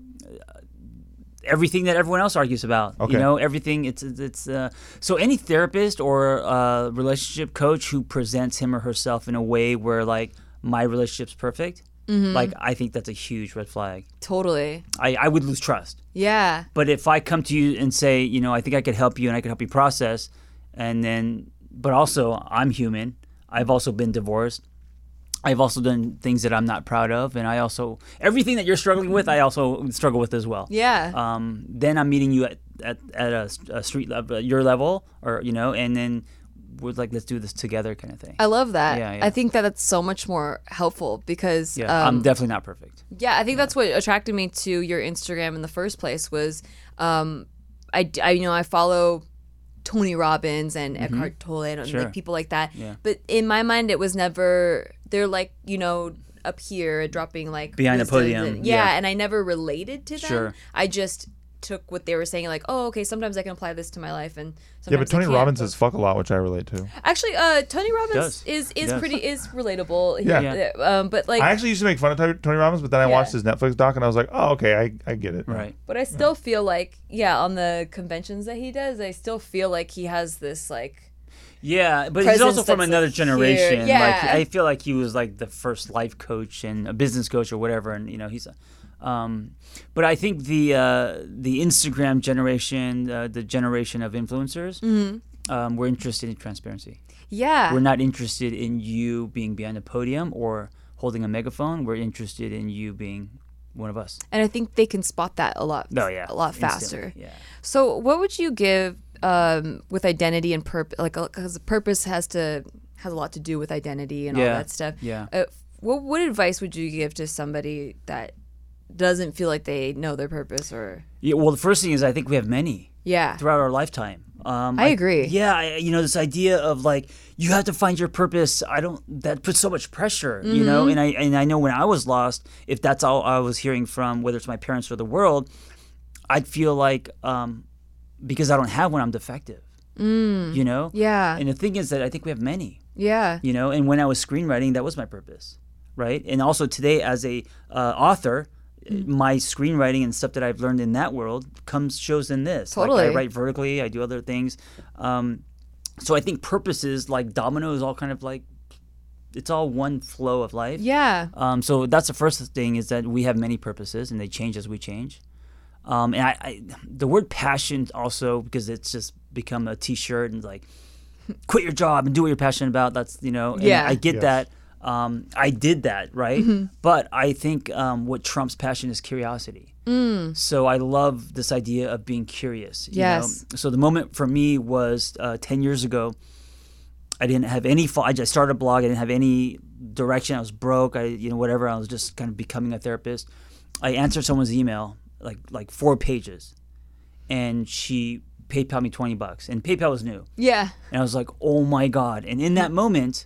everything that everyone else argues about, Okay. you know, everything. It's it's uh, so any therapist or uh, relationship coach who presents him or herself in a way where like my relationship's perfect, like I think that's a huge red flag. Totally. I, I would lose trust. Yeah. But if I come to you and say, you know, I think I could help you and I could help you process, and then, but also I'm human. I've also been divorced. I've also done things that I'm not proud of, and I also everything that you're struggling with, I also struggle with as well. Yeah. Um, then I'm meeting you at at, at a, a street level, your level, or you know, and then we're like, let's do this together, kind of thing. I love that. Yeah, yeah. I think that that's so much more helpful because Yeah, um, I'm definitely not perfect. yeah, I think that's what attracted me to your Instagram in the first place was um, I, I you know I follow Tony Robbins and Eckhart Tolle and Mm-hmm. Sure. like people like that. Yeah. But in my mind, it was never they're like you know up here dropping like Behind the wisdoms podium, and- yeah, yeah. and I never related to them. Sure. I just took what they were saying like, oh, okay, sometimes I can apply this to my life and Yeah, but sometimes I Tony can't, Robbins but- says fuck a lot, which I relate to. Actually, uh, Tony Robbins does. is He is does. pretty is relatable. He- Yeah. uh, um, but like, I actually used to make fun of Tony Tony Robbins, but then I Yeah. watched his Netflix doc and I was like, oh, okay, I, I get it. Right. but I still feel like, yeah, on the conventions that he does, I still feel like he has this like, Yeah, but he's presence also from that's, another like, generation. here. Like Yeah. I feel like he was like the first life coach and a business coach or whatever, and you know he's. A, um, but I think the uh, the Instagram generation, uh, the generation of influencers, um, we're interested in transparency. yeah, We're not interested in you being behind a podium or holding a megaphone. We're interested in you being one of us. and I think they can spot that a lot, Oh yeah, a lot instantly, faster. Yeah. So, what would you give um, with identity and purpose? Like, because purpose has to has a lot to do with identity and all Yeah, that stuff. yeah. Uh, what what advice would you give to somebody that doesn't feel like they know their purpose or? Yeah. Well, the first thing is I think we have many. Yeah. Throughout our lifetime. Um, I agree. Yeah, I, you know, this idea of like you have to find your purpose. I don't. That puts so much pressure, you know. Mm-hmm. And I and I know when I was lost, if that's all I was hearing from whether it's my parents or the world, I'd feel like um, because I don't have one, I'm defective. Mm. You know. Yeah. And the thing is that I think we have many. Yeah. You know, and when I was screenwriting, that was my purpose, right? And also today, as a uh, author, my screenwriting and stuff that I've learned in that world comes shows in this. Like Totally. I write vertically, I do other things. Um, so I think purposes like dominoes, all kind of like it's all one flow of life. Yeah. Um, so that's the first thing is that we have many purposes and they change as we change. Um, and I, I, the word passion also because it's just become a T-shirt and like quit your job and do what you're passionate about. That's you know, and Yeah. I get Yes. that. Um, I did that, right? But I think um, what trumps passion is curiosity. Mm. So I love this idea of being curious. You Yes. know? So the moment for me was uh, ten years ago. I didn't have any. Fo- I just started a blog. I didn't have any direction. I was broke. I, you know, whatever. I was just kind of becoming a therapist. I answered someone's email, like like four pages, and she PayPal me twenty bucks. And PayPal was new. Yeah. And I was like, oh my God. And in that moment,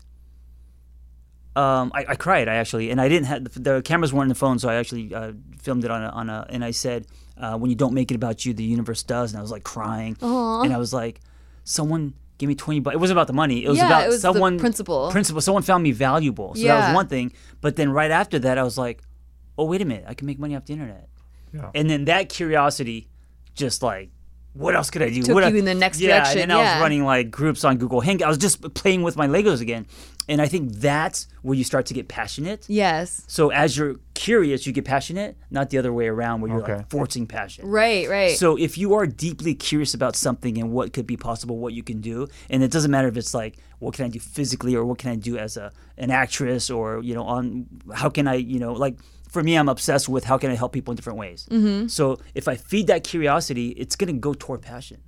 um, I, I cried, I actually. And I didn't have, the, the cameras weren't in the phone, so I actually uh, filmed it on a, on a, and I said, uh, when you don't make it about you, the universe does. And I was like crying. Aww. And I was like, someone give me twenty bucks. It wasn't about the money. It was Yeah, about it was the someone. principle. Principle. Someone found me valuable. So that Yeah. was one thing. But then right after that, I was like, oh, wait a minute. I can make money off the internet. Yeah. And then that curiosity just like, what else could I do? Took what you I- in the next yeah, direction, And then I yeah. was running like groups on Google Hangout. I was just playing with my Legos again. And I think that's where you start to get passionate. Yes. So as you're curious, you get passionate, not the other way around where you're Okay. like forcing passion. Right. Right. So if you are deeply curious about something and what could be possible, what you can do, and it doesn't matter if it's like, what can I do physically or what can I do as a an actress or, you know, on how can I, you know, like for me, I'm obsessed with how can I help people in different ways. Mm-hmm. So if I feed that curiosity, it's going to go toward passion.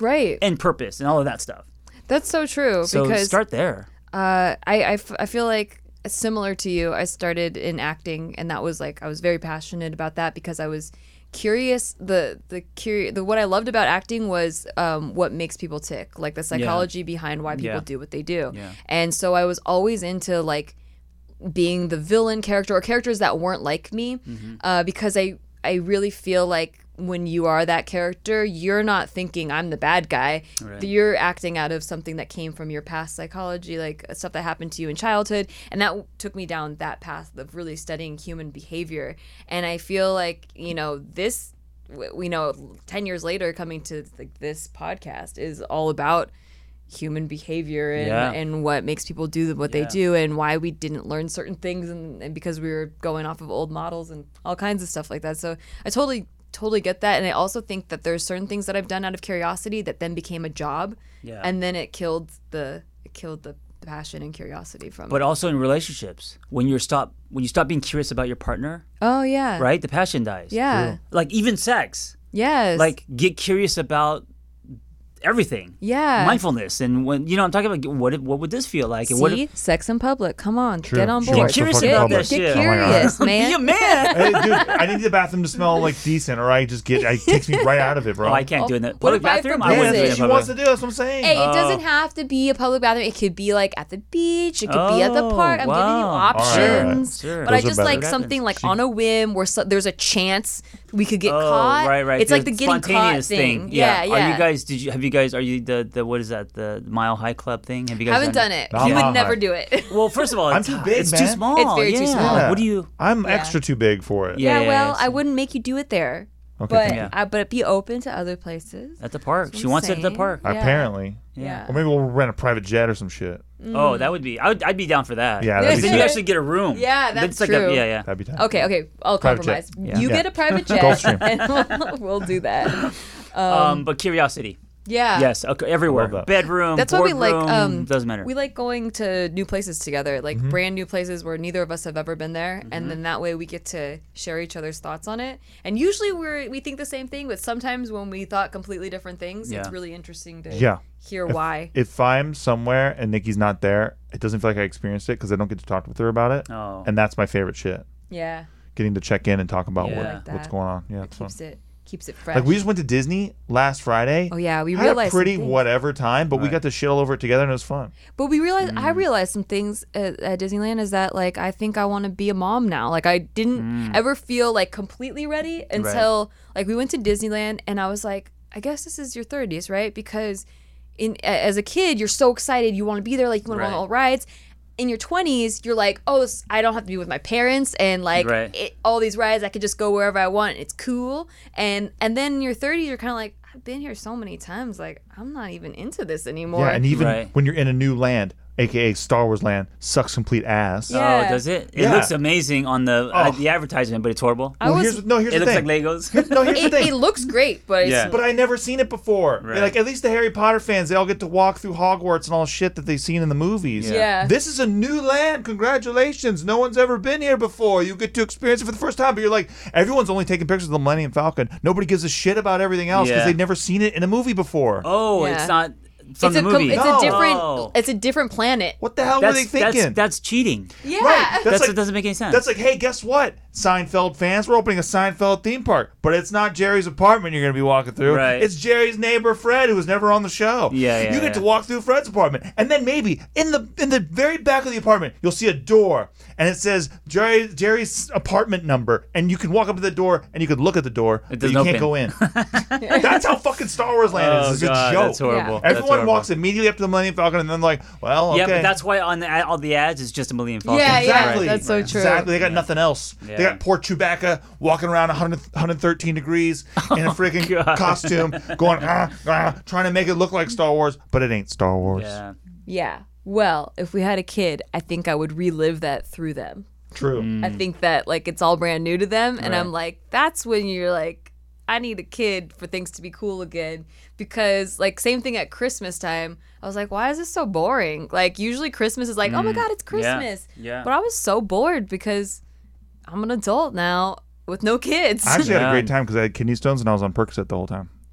Right. and purpose and all of that stuff. That's so true. So because start there. Uh, I, I, f- I feel like similar to you, I started in acting, and that was like I was very passionate about that because I was curious. The the curi- the what I loved about acting was um, what makes people tick, like the psychology behind why people Yeah. do what they do. Yeah. And so I was always into like being the villain character or characters that weren't like me, Mm-hmm. uh, because I I really feel like when you are that character, you're not thinking I'm the bad guy. Right. You're acting out of something that came from your past psychology, like stuff that happened to you in childhood. And that took me down that path of really studying human behavior. And I feel like, you know, this, we know ten years later coming to like, this podcast is all about human behavior and, Yeah. and what makes people do what they Yeah. do and why we didn't learn certain things and, and because we were going off of old models and all kinds of stuff like that. So I totally totally get that. And I also think that there's certain things that I've done out of curiosity that then became a job. Yeah. And then it killed the it killed the passion and curiosity from But it. also in relationships, when you're stop when you stop being curious about your partner, Oh yeah. right? The passion dies. Yeah. Like even sex. Yes. Like get curious about everything. Yeah. Mindfulness and when you know I'm talking about what what would this feel like? And See, what if, sex in public. Come on, True. get on She board. likes to curious fuck in about public. that shit. Get Oh my God. curious, be a man. man. Hey, dude, I need the bathroom to smell like decent, or I just get it takes me right out of it, bro. Oh, I can't do it in the What public if I bathroom. I propose wouldn't do it? it Yeah, in she public. wants to do. That's what I'm saying. Hey, it Oh. doesn't have to be a public bathroom. It could be like at the beach. It could be at the Oh, park. I'm giving you wow. options. All right. Sure. But Those I are just better. like What something happens? like on a whim where so, there's a chance we could get Oh, caught. right, right. It's like the The getting caught spontaneous thing. Yeah, yeah. Are you guys? Did you have you guys? Are you the the what is that? The Mile High Club thing? Have you guys haven't done it. Not He Mile would never High. do it. Well, first of all, I'm it's, too big, it's too man. small. It's very too yeah. small. Yeah. What do you? I'm Yeah. extra too big for it. Yeah, Yeah, yeah, well, yeah. I wouldn't make you do it there. Okay. But Yeah. I, but be open to other places. At the park. That's She what I'm wants it at the saying. park. Yeah. Apparently. Yeah. Or maybe we'll rent a private jet or some shit. Oh, that would be. I would, I'd be down for that. Yeah, that'd be then you sick. actually get a room. Yeah, Then that's it's like true. A, yeah, yeah. That'd be tight. Okay, okay. I'll Private jet. compromise. Yeah. You Yeah. get a private jet, Gulfstream. and we'll, we'll do that. Um, but curiosity. Yeah. Yes. Okay. Everywhere. love that. Bedroom. That's why we like. boardroom, Um, doesn't matter. We like going to new places together, like brand new places where neither of us have ever been there, and then that way we get to share each other's thoughts on it. And usually we're we think the same thing, but sometimes when we thought completely different things, it's Yeah. really interesting to Yeah. hear why. If I'm somewhere and Nikki's not there, it doesn't feel like I experienced it because I don't get to talk with her about it. Oh. And that's my favorite shit. Yeah, Getting to check in and talk about Yeah. what, I like what's that. going on. Yeah, it's fun. keeps it keeps it fresh. Like we just went to Disney last Friday. Oh, yeah, we had realized a some pretty things. whatever time, but we Right. got to shit all over it together and it was fun. But we realized, Mm. I realized some things at, at Disneyland is that like I think I want to be a mom now. Like I didn't ever feel like completely ready until like we went to Disneyland and I was like, I guess this is your thirties, right? Because in a- as a kid, you're so excited, you want to be there, like you want to go on Right. all rides. In your twenties, you're like, oh, this, I don't have to be with my parents, and like Right. it, all these rides, I could just go wherever I want. It's cool, and and then in your thirties, you're kind of like, I've been here so many times, like I'm not even into this anymore. Yeah, and even Right. when you're in a new land, aka Star Wars land, sucks complete ass. Yeah. Oh, does it? It Yeah. looks amazing on the uh, Oh. the advertisement, but it's horrible. I Well, was, here's no, here's It the looks thing. like Legos. No, here's the it, thing. it looks great, but it's, Yeah. But I never seen it before. Right. Like at least the Harry Potter fans, they all get to walk through Hogwarts and all shit that they've seen in the movies. Yeah. Yeah. This is a new land. Congratulations. No one's ever been here before. You get to experience it for the first time. But you're like, everyone's only taking pictures of the Millennium Falcon. Nobody gives a shit about everything else because Yeah. they've never seen it in a movie before. Oh, Yeah. it's not from it's the a com- movie. it's No. a different Oh. it's a different planet. What the hell that's, were they thinking? That's, that's cheating. Yeah. Right. That's, That's like, it doesn't make any sense. That's like, hey, guess what? Seinfeld fans, we're opening a Seinfeld theme park, but it's not Jerry's apartment you're going to be walking through. Right. It's Jerry's neighbor Fred, who was never on the show. Yeah, yeah, You get yeah. to walk through Fred's apartment, and then maybe in the in the very back of the apartment, you'll see a door, and it says Jerry Jerry's apartment number, and you can walk up to the door, and you can look at the door, but you doesn't can't open. go in. That's how fucking Star Wars Land oh, is. It's God, a joke. that's horrible. Yeah. That's Everyone horrible. walks immediately up to the Millennium Falcon, and then like, well, okay. Yeah, but that's why on the, all the ads it's just a million Falcons. Yeah, yeah, Exactly. that's so true. Exactly. They got nothing else. Yeah. They got poor Chewbacca walking around one hundred, one hundred thirteen degrees in a freaking God. costume, going ah, ah, trying to make it look like Star Wars, but it ain't Star Wars. Yeah. Yeah. Well, if we had a kid, I think I would relive that through them. True. Mm. I think that like it's all brand new to them, and I'm like, that's when you're like, I need a kid for things to be cool again. Because like same thing at Christmas time, I was like, why is this so boring? Like usually Christmas is like, oh my god, it's Christmas. yeah. But I was so bored because I'm an adult now with no kids. I actually had Yeah. a great time because I had kidney stones and I was on Percocet the whole time.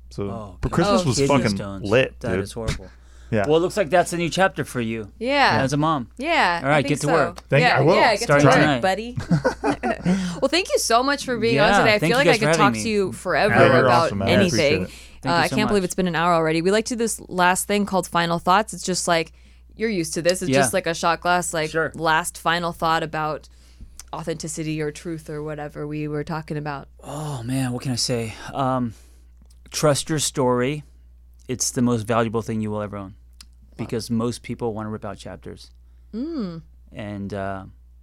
So, Oh, but Christmas Oh, was kidney fucking stones. lit, That dude. is horrible. Yeah. Well, it looks like that's a new chapter for you. Yeah. As a mom. Yeah. All right, I think get to so. work. Thank you. yeah, I will. Yeah, get Starting to work, tonight. buddy. Well, thank you so much for being Yeah, on today. I thank feel you like I guys for could having talk me. to you forever Yeah, you're about awesome, man. I appreciate anything. it. Thank Uh, you I so can't believe much. it's been an hour already. We like to do this last thing called final thoughts. It's just like you're used to this. It's Yeah. just like a shot glass, like Sure. last final thought about authenticity or truth or whatever we were talking about. Oh man, what can I say? Um, trust your story. It's the most valuable thing you will ever own, because most people want to rip out chapters. Mm. And uh,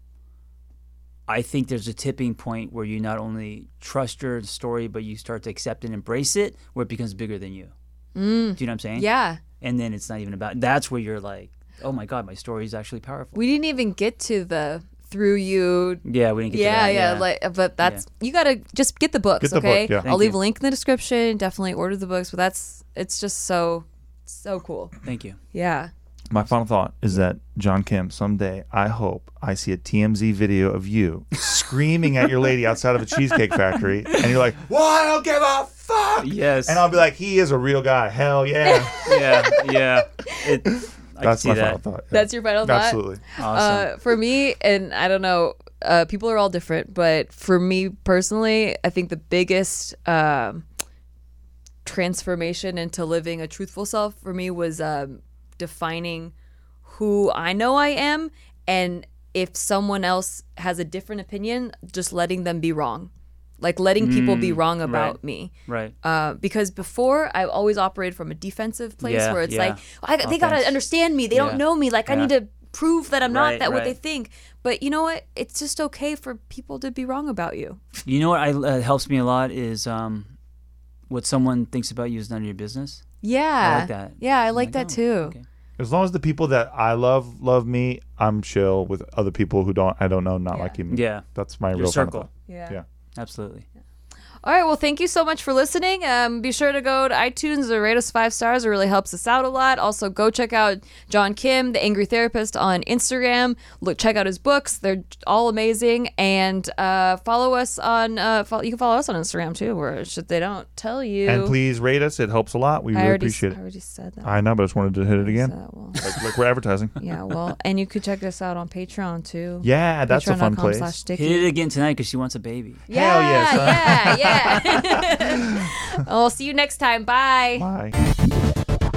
I think there's a tipping point where you not only trust your story, but you start to accept and embrace it, where it becomes bigger than you. Mm. Do you know what I'm saying? Yeah. And then it's not even about. That's where you're like, oh my god, my story is actually powerful. We didn't even get to the through you. yeah, we didn't get Yeah, to that. yeah, like, but that's you gotta just get the books, Get the book, okay? yeah. I'll Thank leave you. a link in the description. Definitely order the books, but that's it's just so so cool. Thank you. Yeah. My final thought is that, John Kim, someday I hope I see a T M Z video of you screaming at your lady outside of a cheesecake factory, and you're like, "Well, I don't give a fuck." Yes. And I'll be like, "He is a real guy. Hell yeah." yeah, yeah. It, I can That's see my that. final thought. yeah. That's your final thought? Absolutely. Awesome. Uh, for me, and I don't know, uh, people are all different, but for me personally, I think the biggest um, transformation into living a truthful self for me was um, defining who I know I am, and if someone else has a different opinion, just letting them be wrong. Like letting people be wrong about right. me. Right. Uh, because before I always operated from a defensive place Yeah, where it's yeah. like I, they gotta Offense. understand me. They Yeah. don't know me. Like I Yeah. need to prove that I'm Right, not that what they right. think. But you know what? It's just okay for people to be wrong about you. You know what I, uh, helps me a lot is um, what someone thinks about you is none of your business. Yeah. I like that. Yeah, I I'm like that oh, too. okay. As long as the people that I love love me, I'm chill with other people who don't. I don't know, not Yeah. liking me. Yeah. That's my Your real final circle. thought. Yeah. Yeah. Absolutely. All right. Well, thank you so much for listening. Um, be sure to go to iTunes or rate us five stars. It really helps us out a lot. Also, go check out John Kim, the Angry Therapist, on Instagram. Look, check out his books. They're all amazing. And uh, follow us on. Uh, follow, you can follow us on Instagram too, where should they don't tell you. And please rate us. It helps a lot. We I really already, appreciate I it. already said that. I know, but I just wanted to hit it again. So, well, Like, like we're advertising. yeah. Well, and you could check us out on Patreon too. Yeah, that's a fun Patreon dot com place. slash Sticky. Hit it again tonight because she wants a baby. Yeah, Hell yes, huh? yeah, yeah. I'll see you next time. Bye. Bye.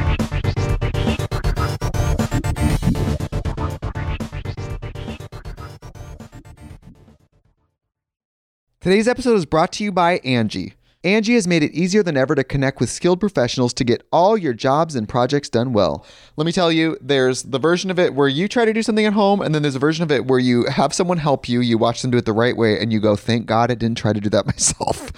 Today's episode is brought to you by Angie. Angie has made it easier than ever to connect with skilled professionals to get all your jobs and projects done well. Let me tell you, there's the version of it where you try to do something at home, and then there's a version of it where you have someone help you, you watch them do it the right way, and you go, thank God I didn't try to do that myself.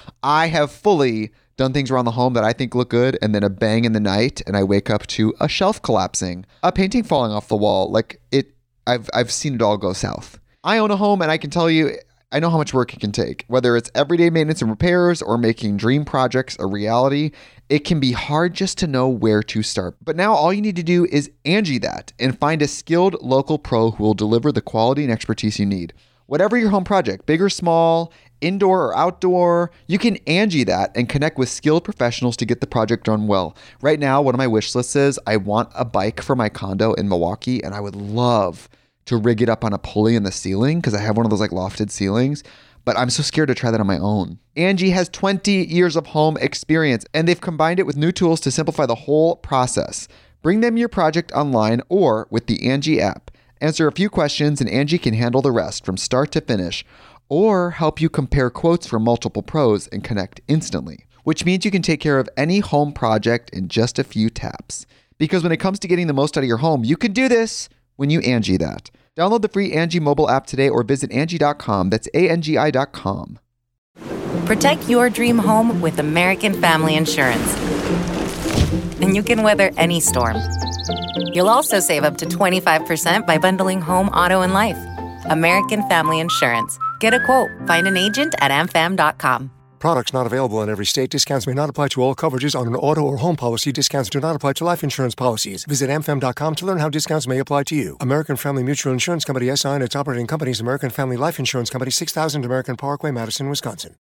I have fully done things around the home that I think look good, and then a bang in the night, and I wake up to a shelf collapsing, a painting falling off the wall. Like it, I've I've seen it all go south. I own a home, and I can tell you, I know how much work it can take. Whether it's everyday maintenance and repairs or making dream projects a reality, it can be hard just to know where to start. But now all you need to do is Angie that and find a skilled local pro who will deliver the quality and expertise you need. Whatever your home project, big or small, indoor or outdoor, you can Angie that and connect with skilled professionals to get the project done well. Right now, one of my wish lists is I want a bike for my condo in Milwaukee, and I would love to rig it up on a pulley in the ceiling because I have one of those like lofted ceilings, but I'm so scared to try that on my own. Angie has twenty years of home experience, and they've combined it with new tools to simplify the whole process. Bring them your project online or with the Angie app. Answer a few questions and Angie can handle the rest from start to finish, or help you compare quotes from multiple pros and connect instantly, which means you can take care of any home project in just a few taps. Because when it comes to getting the most out of your home, you can do this when you Angie that. Download the free Angie mobile app today or visit Angie dot com. That's A N G I dot com. Protect your dream home with American Family Insurance. And you can weather any storm. You'll also save up to twenty-five percent by bundling home, auto, and life. American Family Insurance. Get a quote. Find an agent at A M fam dot com. Products not available in every state. Discounts may not apply to all coverages on an auto or home policy. Discounts do not apply to life insurance policies. Visit A M fam dot com to learn how discounts may apply to you. American Family Mutual Insurance Company S I and its operating companies, American Family Life Insurance Company, six thousand American Parkway, Madison, Wisconsin.